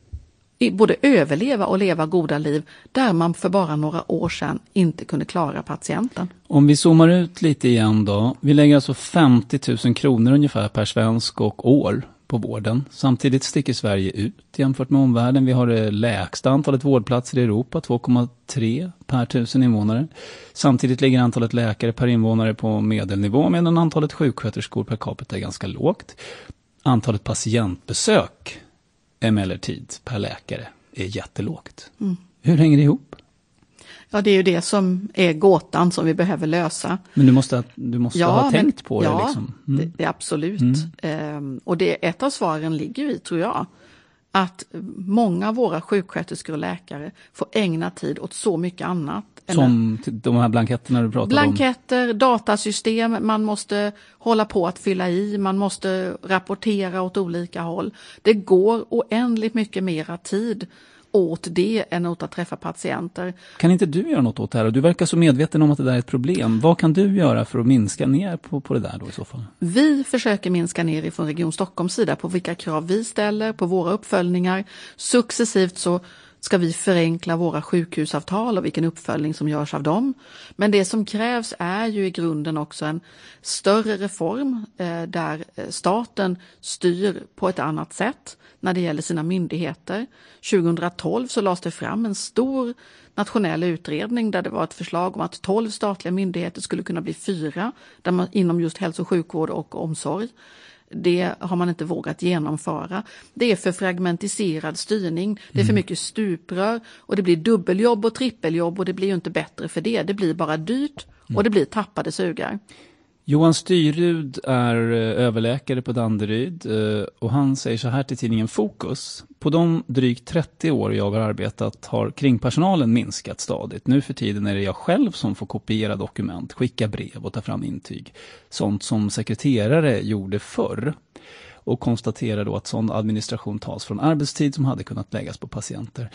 Både överleva och leva goda liv där man för bara några år sedan inte kunde klara patienten. Om vi zoomar ut lite igen då. Vi lägger alltså 50 000 kronor ungefär per svensk och år på vården. Samtidigt sticker Sverige ut jämfört med omvärlden. Vi har det lägsta antalet vårdplatser i Europa, 2,3 per 1000 invånare. Samtidigt ligger antalet läkare per invånare på medelnivå medan antalet sjuksköterskor per capita är ganska lågt. Antalet patientbesök emellertid per läkare är jättelågt. Hur hänger det ihop? Ja, det är ju det som är gåtan som vi behöver lösa. Men du måste ha tänkt på det. Ja, liksom. det är absolut. Och ett av svaren ligger i, tror jag, att många av våra sjuksköterskor och läkare får ägna tid åt så mycket annat. Som de här blanketterna du pratade om? Blanketter, datasystem, man måste hålla på att fylla i, man måste rapportera åt olika håll. Det går oändligt mycket mera tid åt det än åt att träffa patienter. Kan inte du göra något åt det här? Du verkar så medveten om att det där är ett problem. Vad kan du göra för att minska ner på det där då i så fall? Vi försöker minska ner ifrån Region Stockholms sida på vilka krav vi ställer, på våra uppföljningar. Successivt så ska vi förenkla våra sjukhusavtal och vilken uppföljning som görs av dem. Men det som krävs är ju i grunden också en större reform där staten styr på ett annat sätt när det gäller sina myndigheter. 2012 så lades det fram en stor nationell utredning där det var ett förslag om att 12 statliga myndigheter skulle kunna bli 4 där man, inom just hälso- och sjukvård och omsorg. Det har man inte vågat genomföra. Det är för fragmentiserad styrning. Det är för mycket stuprör och det blir dubbeljobb och trippeljobb och det blir ju inte bättre för det. Det blir bara dyrt och det blir tappade sugar. Johan Styrud är överläkare på Danderyd och han säger så här till tidningen Fokus. På de drygt 30 år jag har arbetat har kringpersonalen minskat stadigt. Nu för tiden är det jag själv som får kopiera dokument, skicka brev och ta fram intyg. Sånt som sekreterare gjorde förr. Och konstaterar då att sån administration tas från arbetstid som hade kunnat läggas på patienter.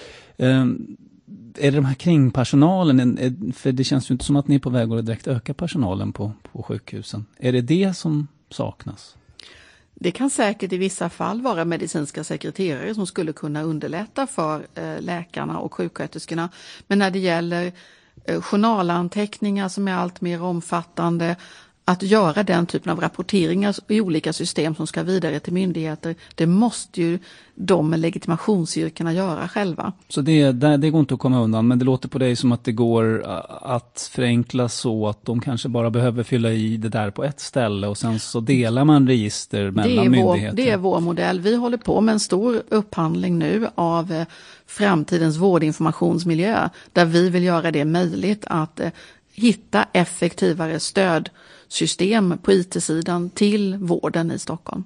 Är det de här kringpersonalen, för det känns ju inte som att ni är på väg att direkt öka personalen på sjukhusen. Är det som saknas? Det kan säkert i vissa fall vara medicinska sekreterare som skulle kunna underlätta för läkarna och sjuksköterskorna. Men när det gäller journalanteckningar som är allt mer omfattande, att göra den typen av rapporteringar i olika system som ska vidare till myndigheter, det måste ju de med legitimationsyrkena göra själva. Så det går inte att komma undan, men det låter på dig som att det går att förenkla så att de kanske bara behöver fylla i det där på ett ställe och sen så delar man register mellan myndigheter. Det är vår modell. Vi håller på med en stor upphandling nu av framtidens vårdinformationsmiljö där vi vill göra det möjligt att hitta effektivare stödsystem på IT-sidan till vården i Stockholm.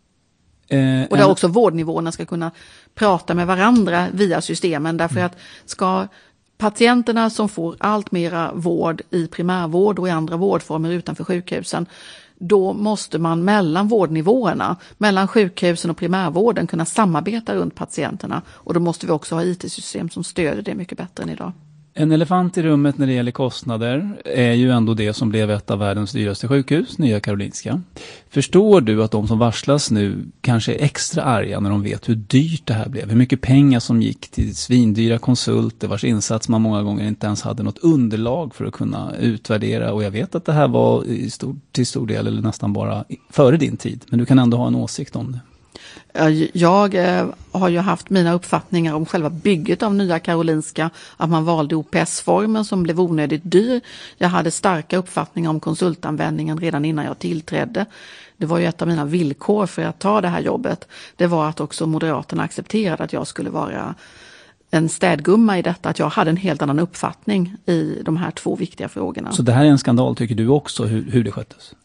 Och där också vårdnivåerna ska kunna prata med varandra via systemen. Därför att ska patienterna som får allt mera vård i primärvård och i andra vårdformer utanför sjukhusen, då måste man mellan vårdnivåerna, mellan sjukhusen och primärvården kunna samarbeta runt patienterna. Och då måste vi också ha IT-system som stöder det mycket bättre än idag. En elefant i rummet när det gäller kostnader är ju ändå det som blev ett av världens dyraste sjukhus, Nya Karolinska. Förstår du att de som varslas nu kanske är extra arga när de vet hur dyrt det här blev? Hur mycket pengar som gick till svindyra konsulter vars insats man många gånger inte ens hade något underlag för att kunna utvärdera. Och jag vet att det här var till stor del eller nästan bara före din tid. Men du kan ändå ha en åsikt om det. Jag har ju haft mina uppfattningar om själva bygget av Nya Karolinska, att man valde OPS-formen som blev onödigt dyr. Jag hade starka uppfattningar om konsultanvändningen redan innan jag tillträdde. Det var ju ett av mina villkor för att ta det här jobbet. Det var att också Moderaterna accepterade att jag skulle vara en städgumma i detta, att jag hade en helt annan uppfattning i de här två viktiga frågorna. Så det här är en skandal tycker du också, hur det sköttes?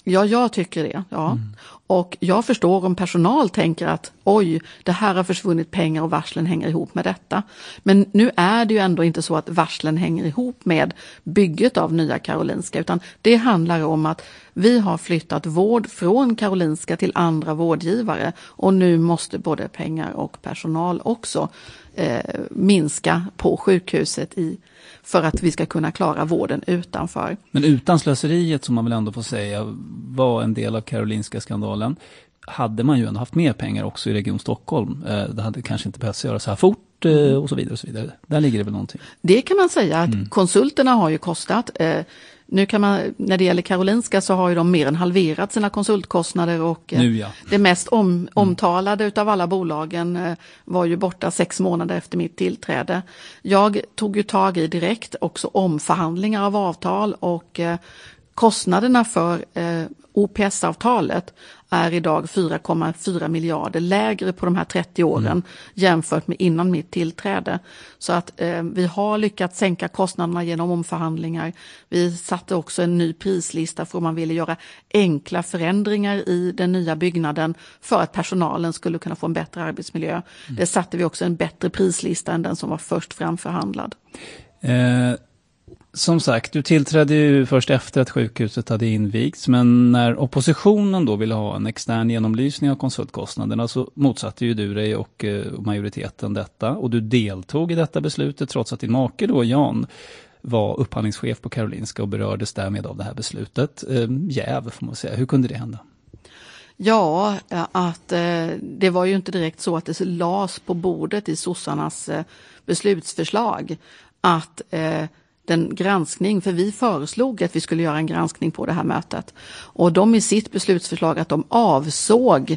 Ja, jag tycker det. Ja. Och jag förstår om personal tänker att oj, det här har försvunnit pengar och varslen hänger ihop med detta. Men nu är det ju ändå inte så att varslen hänger ihop med bygget av Nya Karolinska, utan det handlar om att vi har flyttat vård från Karolinska till andra vårdgivare och nu måste både pengar och personal också minska på sjukhuset för att vi ska kunna klara vården utanför. Men utan slöseriet, som man väl ändå får säga var en del av Karolinska-skandalen, hade man ju ändå haft mer pengar också i Region Stockholm. Det hade kanske inte behövt göra så här fort och så vidare och så vidare. Där ligger det väl någonting. Det kan man säga att konsulterna har ju kostat. Nu kan man, när det gäller Karolinska så har ju de mer än halverat sina konsultkostnader och det mest omtalade utav alla bolagen var ju borta 6 månader efter mitt tillträde. Jag tog ju tag i direkt också omförhandlingar av avtal och kostnaderna för OPS-avtalet är idag 4,4 miljarder lägre på de här 30 åren jämfört med innan mitt tillträde. Så att vi har lyckats sänka kostnaderna genom omförhandlingar. Vi satte också en ny prislista för om man ville göra enkla förändringar i den nya byggnaden för att personalen skulle kunna få en bättre arbetsmiljö. Det satte vi också en bättre prislista än den som var först framförhandlad. Som sagt, du tillträdde ju först efter att sjukhuset hade invigts, men när oppositionen då ville ha en extern genomlysning av konsultkostnaderna så motsatte ju du dig och majoriteten detta, och du deltog i detta beslutet trots att din make då, Jan, var upphandlingschef på Karolinska och berördes därmed av det här beslutet. Jäv får man säga. Hur kunde det hända? Ja, att det var ju inte direkt så att det lades på bordet i sossarnas beslutsförslag att den granskning, för vi föreslog att vi skulle göra en granskning på det här mötet. Och de i sitt beslutsförslag att de avsåg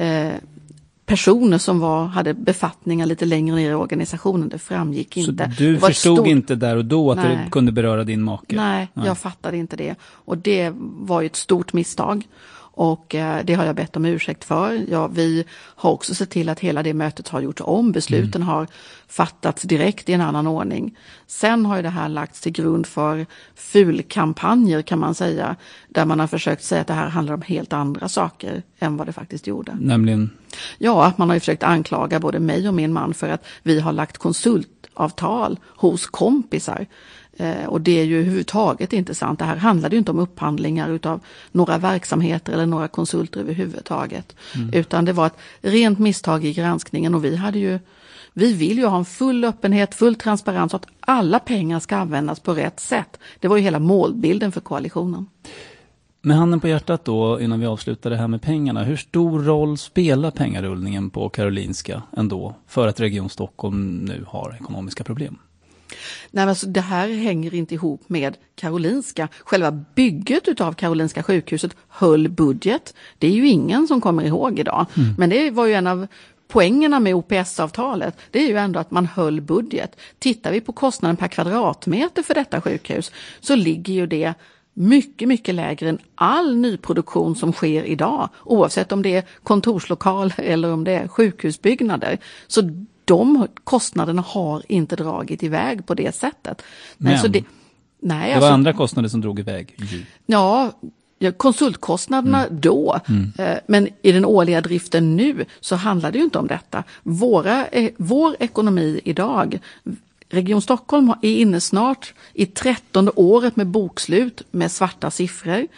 personer som hade befattningar lite längre ner i organisationen, det framgick inte. Så du förstod inte där och då att det kunde beröra din make? Nej, jag fattade inte det. Och det var ju ett stort misstag. Och det har jag bett om ursäkt för. Ja, vi har också sett till att hela det mötet har gjort om. Besluten har fattats direkt i en annan ordning. Sen har ju det här lagts till grund för fulkampanjer kan man säga. Där man har försökt säga att det här handlar om helt andra saker än vad det faktiskt gjorde. Nämligen? Ja, man har ju försökt anklaga både mig och min man för att vi har lagt konsultavtal hos kompisar. Och det är ju överhuvudtaget inte sant. Det här handlade ju inte om upphandlingar utav några verksamheter eller några konsulter överhuvudtaget. Utan det var ett rent misstag i granskningen och vi vill ju ha en full öppenhet, full transparens så att alla pengar ska användas på rätt sätt. Det var ju hela målbilden för koalitionen. Med handen på hjärtat då, innan vi avslutar det här med pengarna, hur stor roll spelar pengarullningen på Karolinska ändå för att Region Stockholm nu har ekonomiska problem? Nej, men alltså, det här hänger inte ihop med Karolinska. Själva bygget utav Karolinska sjukhuset höll budget. Det är ju ingen som kommer ihåg idag. Men det var ju en av poängerna med OPS-avtalet. Det är ju ändå att man höll budget. Tittar vi på kostnaden per kvadratmeter för detta sjukhus så ligger ju det mycket, mycket lägre än all nyproduktion som sker idag. Oavsett om det är kontorslokaler eller om det är sjukhusbyggnader. Så de kostnaderna har inte dragit iväg på det sättet. Men det var andra kostnader som drog iväg. Ja, konsultkostnaderna då. Men i den årliga driften nu så handlar det ju inte om detta. Vår ekonomi idag, Region Stockholm är inne snart i 13:e året med bokslut med svarta siffror.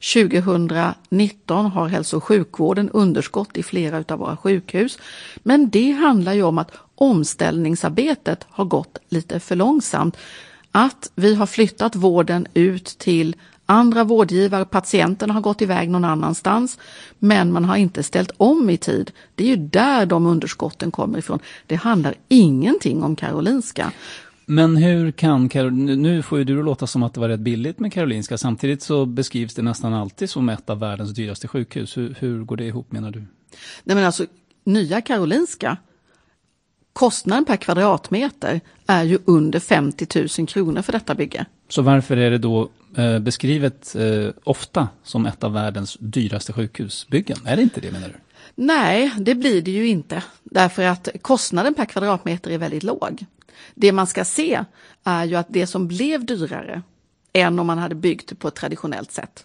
2019 har hälso- och sjukvården underskott i flera av våra sjukhus. Men det handlar ju om att omställningsarbetet har gått lite för långsamt. Att vi har flyttat vården ut till andra vårdgivare, patienterna har gått iväg någon annanstans, men man har inte ställt om i tid. Det är ju där de underskotten kommer ifrån. Det handlar ingenting om Karolinska. Men hur kan nu får ju du låta som att det var rätt billigt med Karolinska, samtidigt så beskrivs det nästan alltid som ett av världens dyraste sjukhus. Hur går det ihop, menar du? Nej, men alltså, Nya Karolinska, kostnaden per kvadratmeter är ju under 50 000 kronor för detta bygge. Så varför är det då beskrivet ofta som ett av världens dyraste sjukhusbyggen? Är det inte det, menar du? Nej, det blir det ju inte. Därför att kostnaden per kvadratmeter är väldigt låg. Det man ska se är ju att det som blev dyrare än om man hade byggt på ett traditionellt sätt,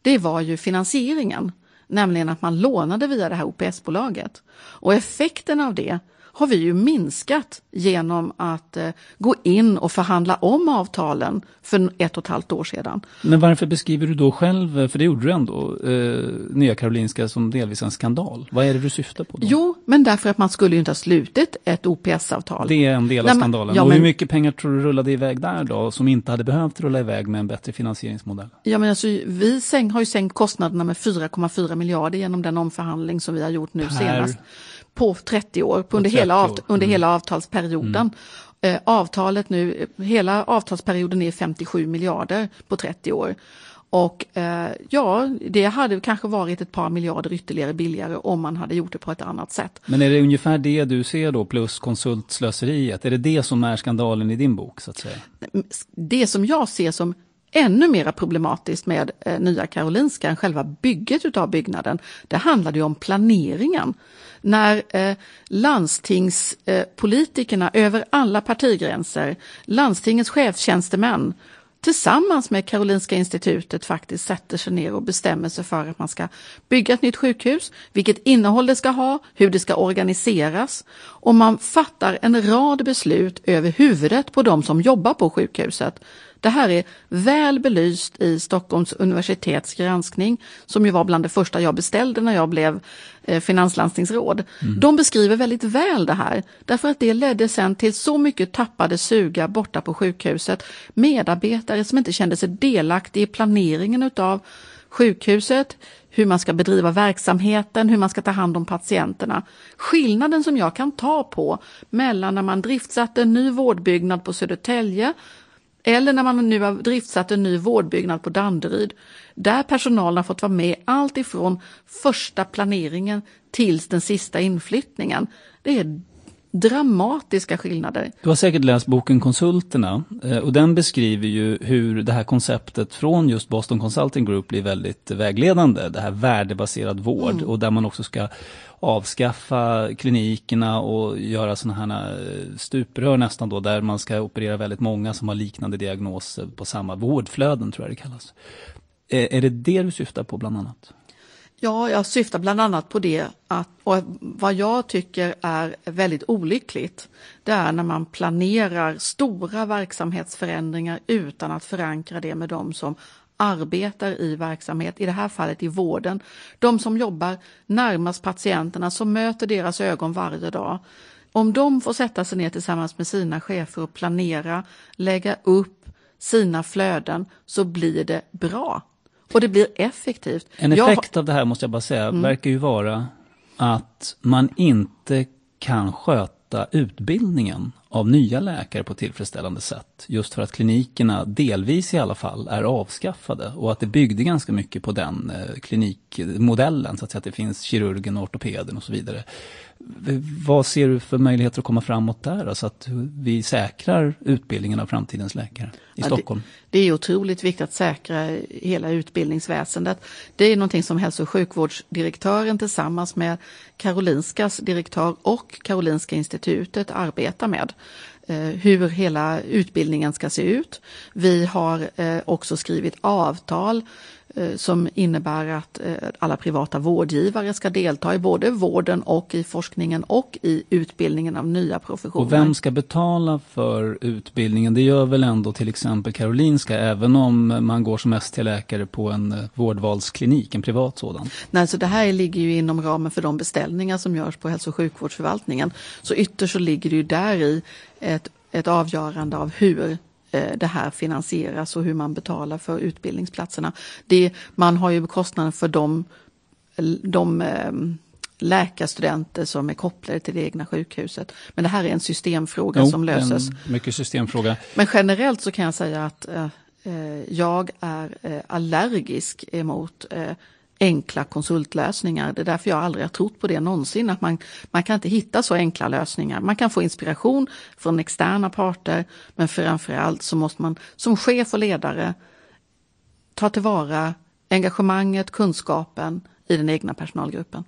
det var ju finansieringen. Nämligen att man lånade via det här OPS-bolaget. Och effekten av det har vi ju minskat genom att gå in och förhandla om avtalen för 1,5 år sedan. Men varför beskriver du då själv, för det gjorde du ändå, Nya Karolinska som delvis en skandal? Vad är det du syftar på då? Jo, men därför att man skulle ju inte ha slutit ett OPS-avtal. Det är en del av skandalen. Och hur mycket pengar tror du rullade iväg där då, som inte hade behövt rulla iväg med en bättre finansieringsmodell? Ja, men alltså, vi har ju sänkt kostnaderna med 4,4 miljarder genom den omförhandling som vi har gjort nu senast. På 30 år, under hela avtalsperioden. Avtalet nu, hela avtalsperioden är 57 miljarder på 30 år. Och det hade kanske varit ett par miljarder ytterligare billigare om man hade gjort det på ett annat sätt. Men är det ungefär det du ser då plus konsultslöseriet? Är det som är skandalen i din bok så att säga? Det som jag ser som ännu mer problematiskt med Nya Karolinska än själva bygget utav byggnaden, det handlade ju om planeringen. När landstingspolitikerna över alla partigränser, landstingets chefstjänstemän tillsammans med Karolinska institutet faktiskt sätter sig ner och bestämmer sig för att man ska bygga ett nytt sjukhus, vilket innehåll det ska ha, hur det ska organiseras, och man fattar en rad beslut över huvudet på de som jobbar på sjukhuset. Det här är väl belyst i Stockholms universitets granskning, som ju var bland det första jag beställde när jag blev finanslandstingsråd. De beskriver väldigt väl det här, därför att det ledde sen till så mycket tappade sugar borta på sjukhuset. Medarbetare som inte kände sig delaktiga i planeringen utav sjukhuset, hur man ska bedriva verksamheten, hur man ska ta hand om patienterna. Skillnaden som jag kan ta på mellan när man driftsatte en ny vårdbyggnad på Södertälje eller när man nu har driftsatt en ny vårdbyggnad på Danderyd, där personalen har fått vara med allt ifrån första planeringen till den sista inflyttningen. Det är dramatiska skillnader. Du har säkert läst boken Konsulterna, och den beskriver ju hur det här konceptet från just Boston Consulting Group blir väldigt vägledande. Det här värdebaserad vård och där man också ska avskaffa klinikerna och göra sådana här stuprör nästan då, där man ska operera väldigt många som har liknande diagnoser på samma vårdflöden, tror jag det kallas. Är det du syftar på bland annat? Ja, jag syftar bland annat på det och vad jag tycker är väldigt olyckligt, det är när man planerar stora verksamhetsförändringar utan att förankra det med de som arbetar i verksamhet, i det här fallet i vården. De som jobbar närmast patienterna, som möter deras ögon varje dag. Om de får sätta sig ner tillsammans med sina chefer och planera, lägga upp sina flöden, så blir det bra. Och det blir effektivt. En effekt av det här, måste jag bara säga, verkar ju vara att man inte kan sköta utbildningen av nya läkare på tillfredsställande sätt. Just för att klinikerna delvis i alla fall är avskaffade, och att det byggde ganska mycket på den klinikmodellen, så att säga, att det finns kirurgen, ortopeden och så vidare. Vad ser du för möjligheter att komma framåt där, så att vi säkrar utbildningen av framtidens läkare i Stockholm? Det är otroligt viktigt att säkra hela utbildningsväsendet. Det är någonting som hälso- och sjukvårdsdirektören tillsammans med Karolinskas direktör och Karolinska institutet arbetar med. Hur hela utbildningen ska se ut. Vi har också skrivit avtal som innebär att alla privata vårdgivare ska delta i både vården och i forskningen och i utbildningen av nya professioner. Och vem ska betala för utbildningen? Det gör väl ändå till exempel Karolinska, även om man går som ST-läkare på en vårdvalsklinik, en privat sådan? Nej, så det här ligger ju inom ramen för de beställningar som görs på hälso- och sjukvårdsförvaltningen. Så ytterst så ligger det ju där i ett avgörande av hur det här finansieras och hur man betalar för utbildningsplatserna. Man har ju kostnaden för de läkarstudenter som är kopplade till det egna sjukhuset. Men det här är en systemfråga som löses. Mycket systemfråga. Men generellt så kan jag säga att jag är allergisk emot enkla konsultlösningar. Det är därför jag aldrig har trott på det någonsin, att man kan inte hitta så enkla lösningar. Man kan få inspiration från externa parter, men framförallt så måste man som chef och ledare ta tillvara engagemanget, kunskapen i den egna personalgruppen.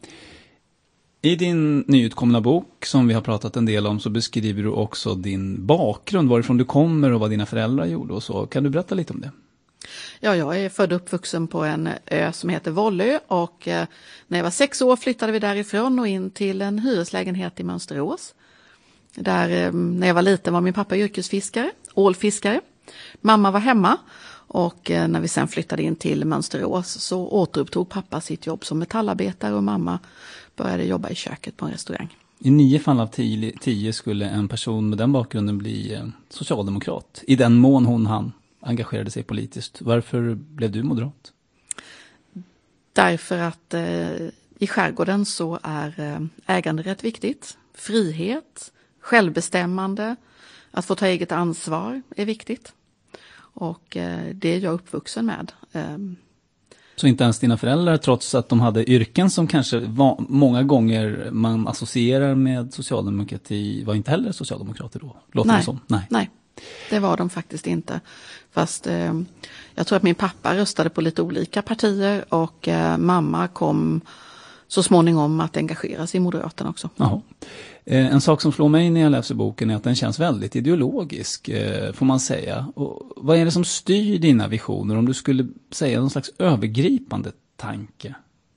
I din nyutkomna bok som vi har pratat en del om, så beskriver du också din bakgrund, varifrån du kommer och vad dina föräldrar gjorde och så. Kan du berätta lite om det? Ja, jag är född och uppvuxen på en ö som heter Vollö och när jag var 6 år flyttade vi därifrån och in till en hyreslägenhet i Mönsterås. Där när jag var liten var min pappa yrkesfiskare, ålfiskare. Mamma var hemma och när vi sen flyttade in till Mönsterås så återupptog pappa sitt jobb som metallarbetare och mamma började jobba i köket på en restaurang. I 9 fall av 10 skulle en person med den bakgrunden bli socialdemokrat. I den mån han engagerade sig politiskt. Varför blev du moderat? Därför att i skärgården så är äganderätt viktigt. Frihet, självbestämmande, att få ta eget ansvar är viktigt. Och det är jag uppvuxen med. Så inte ens dina föräldrar, trots att de hade yrken som kanske många gånger man associerar med socialdemokrati, var inte heller socialdemokrater då? Låter det som? Nej, det var de faktiskt inte. Fast jag tror att min pappa röstade på lite olika partier och mamma kom så småningom att engagera sig i Moderaterna också. Jaha. En sak som slår mig när jag läser boken är att den känns väldigt ideologisk, får man säga. Och vad är det som styr dina visioner, om du skulle säga någon slags övergripande tanke?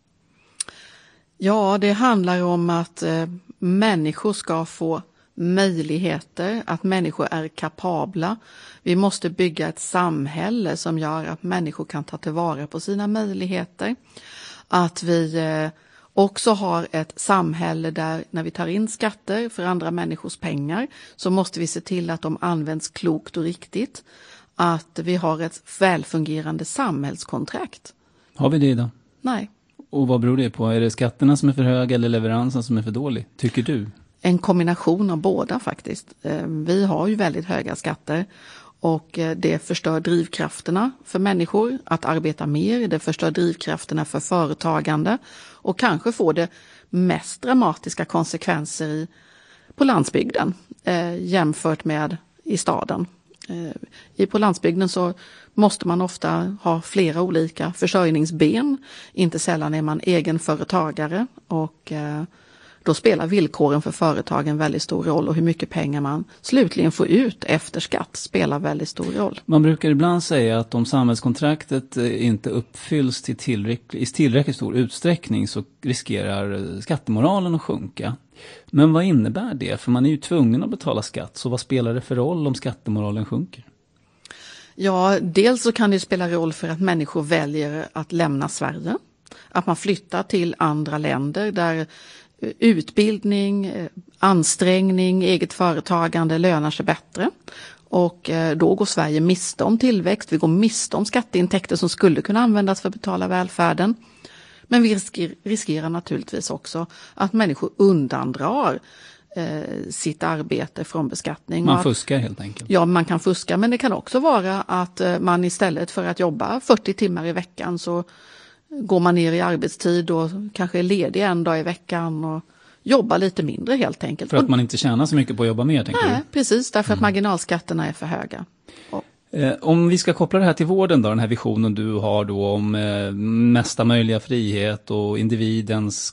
Ja, det handlar om att människor ska få möjligheter, att människor är kapabla. Vi måste bygga ett samhälle som gör att människor kan ta tillvara på sina möjligheter. Att vi också har ett samhälle där när vi tar in skatter för andra människors pengar så måste vi se till att de används klokt och riktigt. Att vi har ett välfungerande samhällskontrakt. Har vi det idag? Nej. Och vad beror det på? Är det skatterna som är för höga eller leveransen som är för dålig? Tycker du? En kombination av båda faktiskt. Vi har ju väldigt höga skatter och det förstör drivkrafterna för människor att arbeta mer. Det förstör drivkrafterna för företagande och kanske får det mest dramatiska konsekvenser på landsbygden jämfört med i staden. På landsbygden så måste man ofta ha flera olika försörjningsben. Inte sällan är man egenföretagare och då spelar villkoren för företagen väldigt stor roll och hur mycket pengar man slutligen får ut efter skatt spelar väldigt stor roll. Man brukar ibland säga att om samhällskontraktet inte uppfylls i tillräckligt stor utsträckning så riskerar skattemoralen att sjunka. Men vad innebär det? För man är ju tvungen att betala skatt, så vad spelar det för roll om skattemoralen sjunker? Ja, dels så kan det spela roll för att människor väljer att lämna Sverige. Att man flyttar till andra länder där utbildning, ansträngning, eget företagande lönar sig bättre. Och då går Sverige miste om tillväxt. Vi går miste om skatteintäkter som skulle kunna användas för att betala välfärden. Men vi riskerar naturligtvis också att människor undandrar sitt arbete från beskattning. Man fuskar helt enkelt. Ja, man kan fuska, men det kan också vara att man istället för att jobba 40 timmar i veckan så går man ner i arbetstid och kanske är ledig en dag i veckan och jobbar lite mindre helt enkelt. För att man inte tjänar så mycket på att jobba mer, tänker du? Nej, precis, därför att marginalskatterna är för höga. Om vi ska koppla det här till vården då, den här visionen du har då om mesta möjliga frihet och individens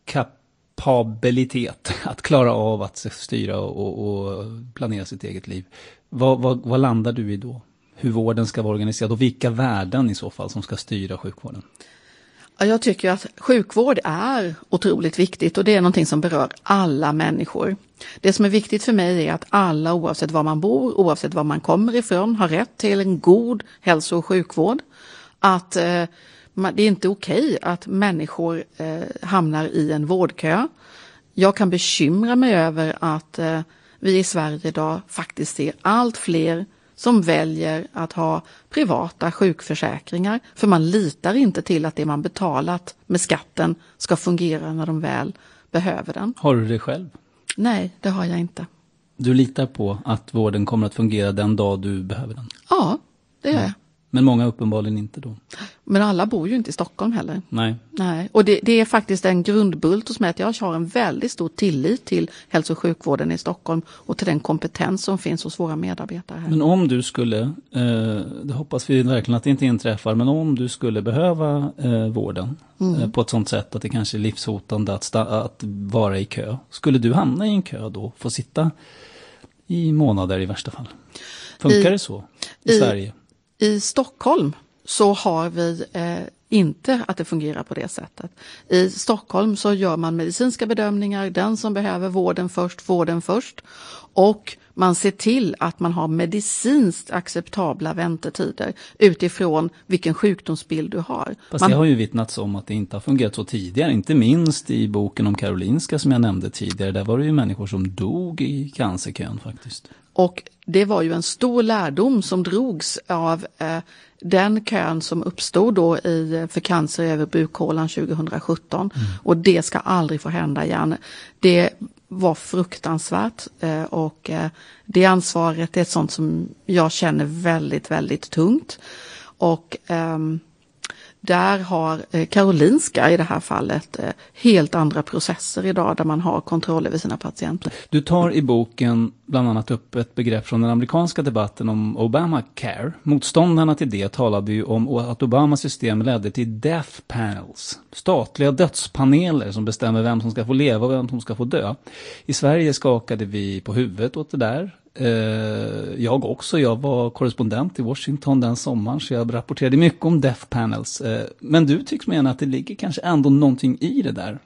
kapabilitet att klara av att styra och planera sitt eget liv. Vad landar du i då? Hur vården ska vara organiserad och vilka värden i så fall som ska styra sjukvården? Jag tycker att sjukvård är otroligt viktigt och det är någonting som berör alla människor. Det som är viktigt för mig är att alla, oavsett var man bor, oavsett var man kommer ifrån, har rätt till en god hälso- och sjukvård. Att det är inte okej att människor hamnar i en vårdkö. Jag kan bekymra mig över att vi i Sverige idag faktiskt ser allt fler som väljer att ha privata sjukförsäkringar. För man litar inte till att det man betalat med skatten ska fungera när de väl behöver den. Har du det själv? Nej, det har jag inte. Du litar på att vården kommer att fungera den dag du behöver den? Ja, det gör jag. Men många uppenbarligen inte då. Men alla bor ju inte i Stockholm heller. Nej. Och det är faktiskt en grundbult hos mig att jag har en väldigt stor tillit till hälso- och sjukvården i Stockholm och till den kompetens som finns hos våra medarbetare här. Men om du skulle, det hoppas vi verkligen att det inte inträffar, men om du skulle behöva vården på ett sånt sätt att det kanske är livshotande att vara i kö, skulle du hamna i en kö då? Få sitta i månader i värsta fall? Funkar det så i Sverige? I Stockholm så har vi inte att det fungerar på det sättet. I Stockholm så gör man medicinska bedömningar, den som behöver vården först och man ser till att man har medicinskt acceptabla väntetider utifrån vilken sjukdomsbild du har. Fast det har ju vittnats om att det inte har fungerat så tidigare, inte minst i boken om Karolinska som jag nämnde tidigare. Där var det ju människor som dog i cancerkön faktiskt. Och det var ju en stor lärdom som drogs av den kön som uppstod då för cancer över bukhålan 2017. Och det ska aldrig få hända igen. Det var fruktansvärt och det ansvaret är ett sånt som jag känner väldigt, väldigt tungt. Och där har Karolinska i det här fallet helt andra processer idag där man har kontroll över sina patienter. Du tar i boken bland annat upp ett begrepp från den amerikanska debatten om Obamacare. Motståndarna till det talade ju om att Obamas system ledde till death panels, statliga dödspaneler som bestämmer vem som ska få leva och vem som ska få dö. I Sverige skakade vi på huvudet åt det där. Jag också, jag var korrespondent i Washington den sommaren så jag rapporterade mycket om death panels. Men du tycks mena att det ligger kanske ändå någonting i det där.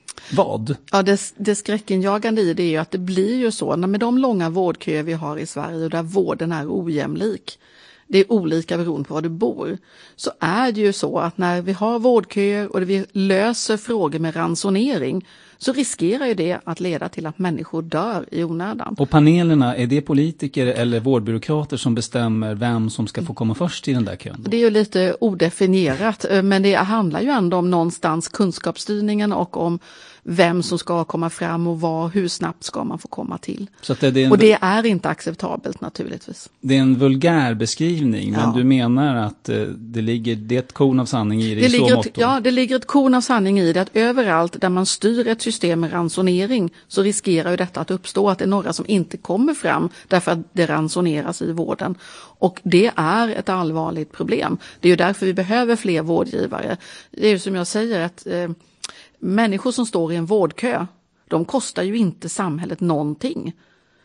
Vad? Ja, det skräckinjagande i det är ju att det blir ju så när med de långa vårdköer vi har i Sverige och där vården är ojämlik. Det är olika beroende på var du bor. Så är det ju så att när vi har vårdköer och vi löser frågor med ransonering så riskerar ju det att leda till att människor dör i onödan. Och panelerna, är det politiker eller vårdbyråkrater som bestämmer vem som ska få komma först i den där kön? Det är ju lite odefinierat, men det handlar ju ändå om någonstans kunskapsstyrningen och om vem som ska komma fram och hur snabbt ska man få komma till. Så att det och det är inte acceptabelt naturligtvis. Det är en vulgär beskrivning, men du menar att det är ett korn av sanning i det, så mått? Ja, det ligger ett korn av sanning i det att överallt där man styr ett system med ransonering så riskerar ju detta att uppstå, att det är några som inte kommer fram därför att det ransoneras i vården. Och det är ett allvarligt problem. Det är ju därför vi behöver fler vårdgivare. Det är ju som jag säger att människor som står i en vårdkö, de kostar ju inte samhället någonting.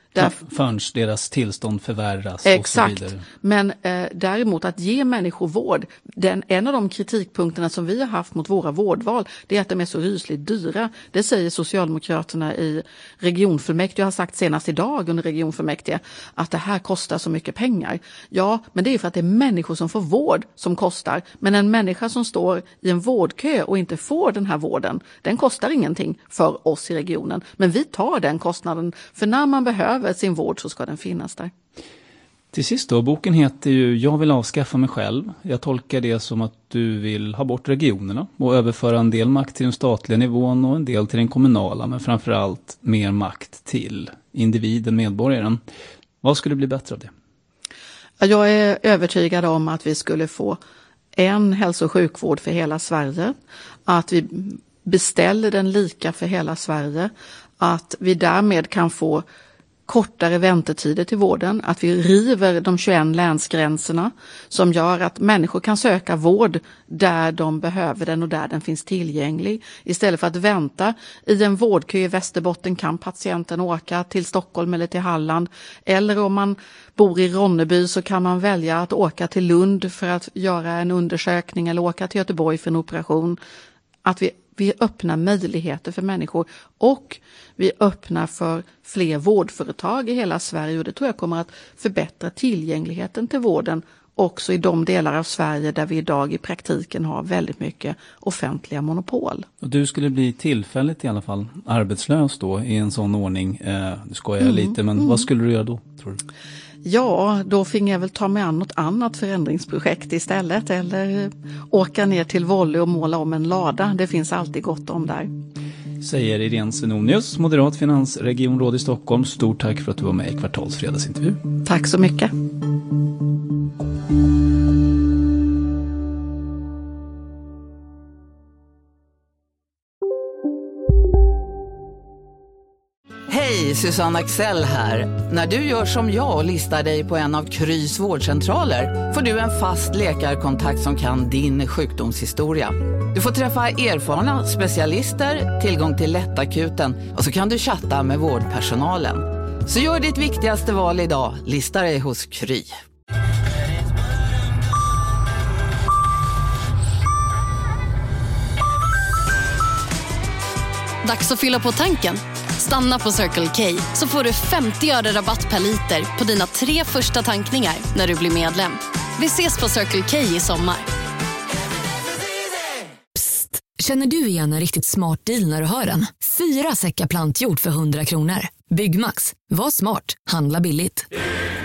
Förrän deras tillstånd förvärras. Exakt. Och så vidare. Men däremot att ge människor vård, en av de kritikpunkterna som vi har haft mot våra vårdval, det är att de är så rysligt dyra. Det säger Socialdemokraterna i regionfullmäktige, jag har sagt senast idag under regionfullmäktige, att det här kostar så mycket pengar. Ja, men det är för att det är människor som får vård som kostar. Men en människa som står i en vårdkö och inte får den här vården, den kostar ingenting för oss i regionen. Men vi tar den kostnaden, för när man behöver sin vård så ska den finnas där. Till sist då, boken heter ju Jag vill avskaffa mig själv. Jag tolkar det som att du vill ha bort regionerna och överföra en del makt till den statliga nivån och en del till den kommunala, men framförallt mer makt till individen, medborgaren. Vad skulle bli bättre av det? Jag är övertygad om att vi skulle få en hälso- och sjukvård för hela Sverige, att vi beställer den lika för hela Sverige, att vi därmed kan få kortare väntetider till vården, att vi river de 21 länsgränserna som gör att människor kan söka vård där de behöver den och där den finns tillgänglig. Istället för att vänta i en vårdkö i Västerbotten kan patienten åka till Stockholm eller till Halland, eller om man bor i Ronneby så kan man välja att åka till Lund för att göra en undersökning eller åka till Göteborg för en operation. Att vi öppnar möjligheter för människor och vi öppnar för fler vårdföretag i hela Sverige, och det tror jag kommer att förbättra tillgängligheten till vården också i de delar av Sverige där vi idag i praktiken har väldigt mycket offentliga monopol. Och du skulle bli tillfälligt i alla fall arbetslös då i en sån ordning. Du skojar lite, men vad skulle du göra då, tror du? Ja, då fick jag väl ta mig an något annat förändringsprojekt istället, eller åka ner till Volley och måla om en lada. Det finns alltid gott om där. Säger Irene Svenonius, moderat finansregionråd i Stockholm. Stort tack för att du var med i Kvartals fredagsintervju. Tack så mycket. Hej, Susanne Axel här. När du gör som jag och listar dig på en av Krys vårdcentraler får du en fast läkarkontakt som kan din sjukdomshistoria. Du får träffa erfarna specialister, tillgång till lättakuten och så kan du chatta med vårdpersonalen. Så gör ditt viktigaste val idag, lista dig hos Kry. Dags att fylla på tanken. Stanna på Circle K så får du 50 öre rabatt per liter på dina 3 första tankningar när du blir medlem. Vi ses på Circle K i sommar. Psst, känner du igen en riktigt smart deal när du hör den? 4 säckar plantjord för 100 kronor. Byggmax, var smart, handla billigt.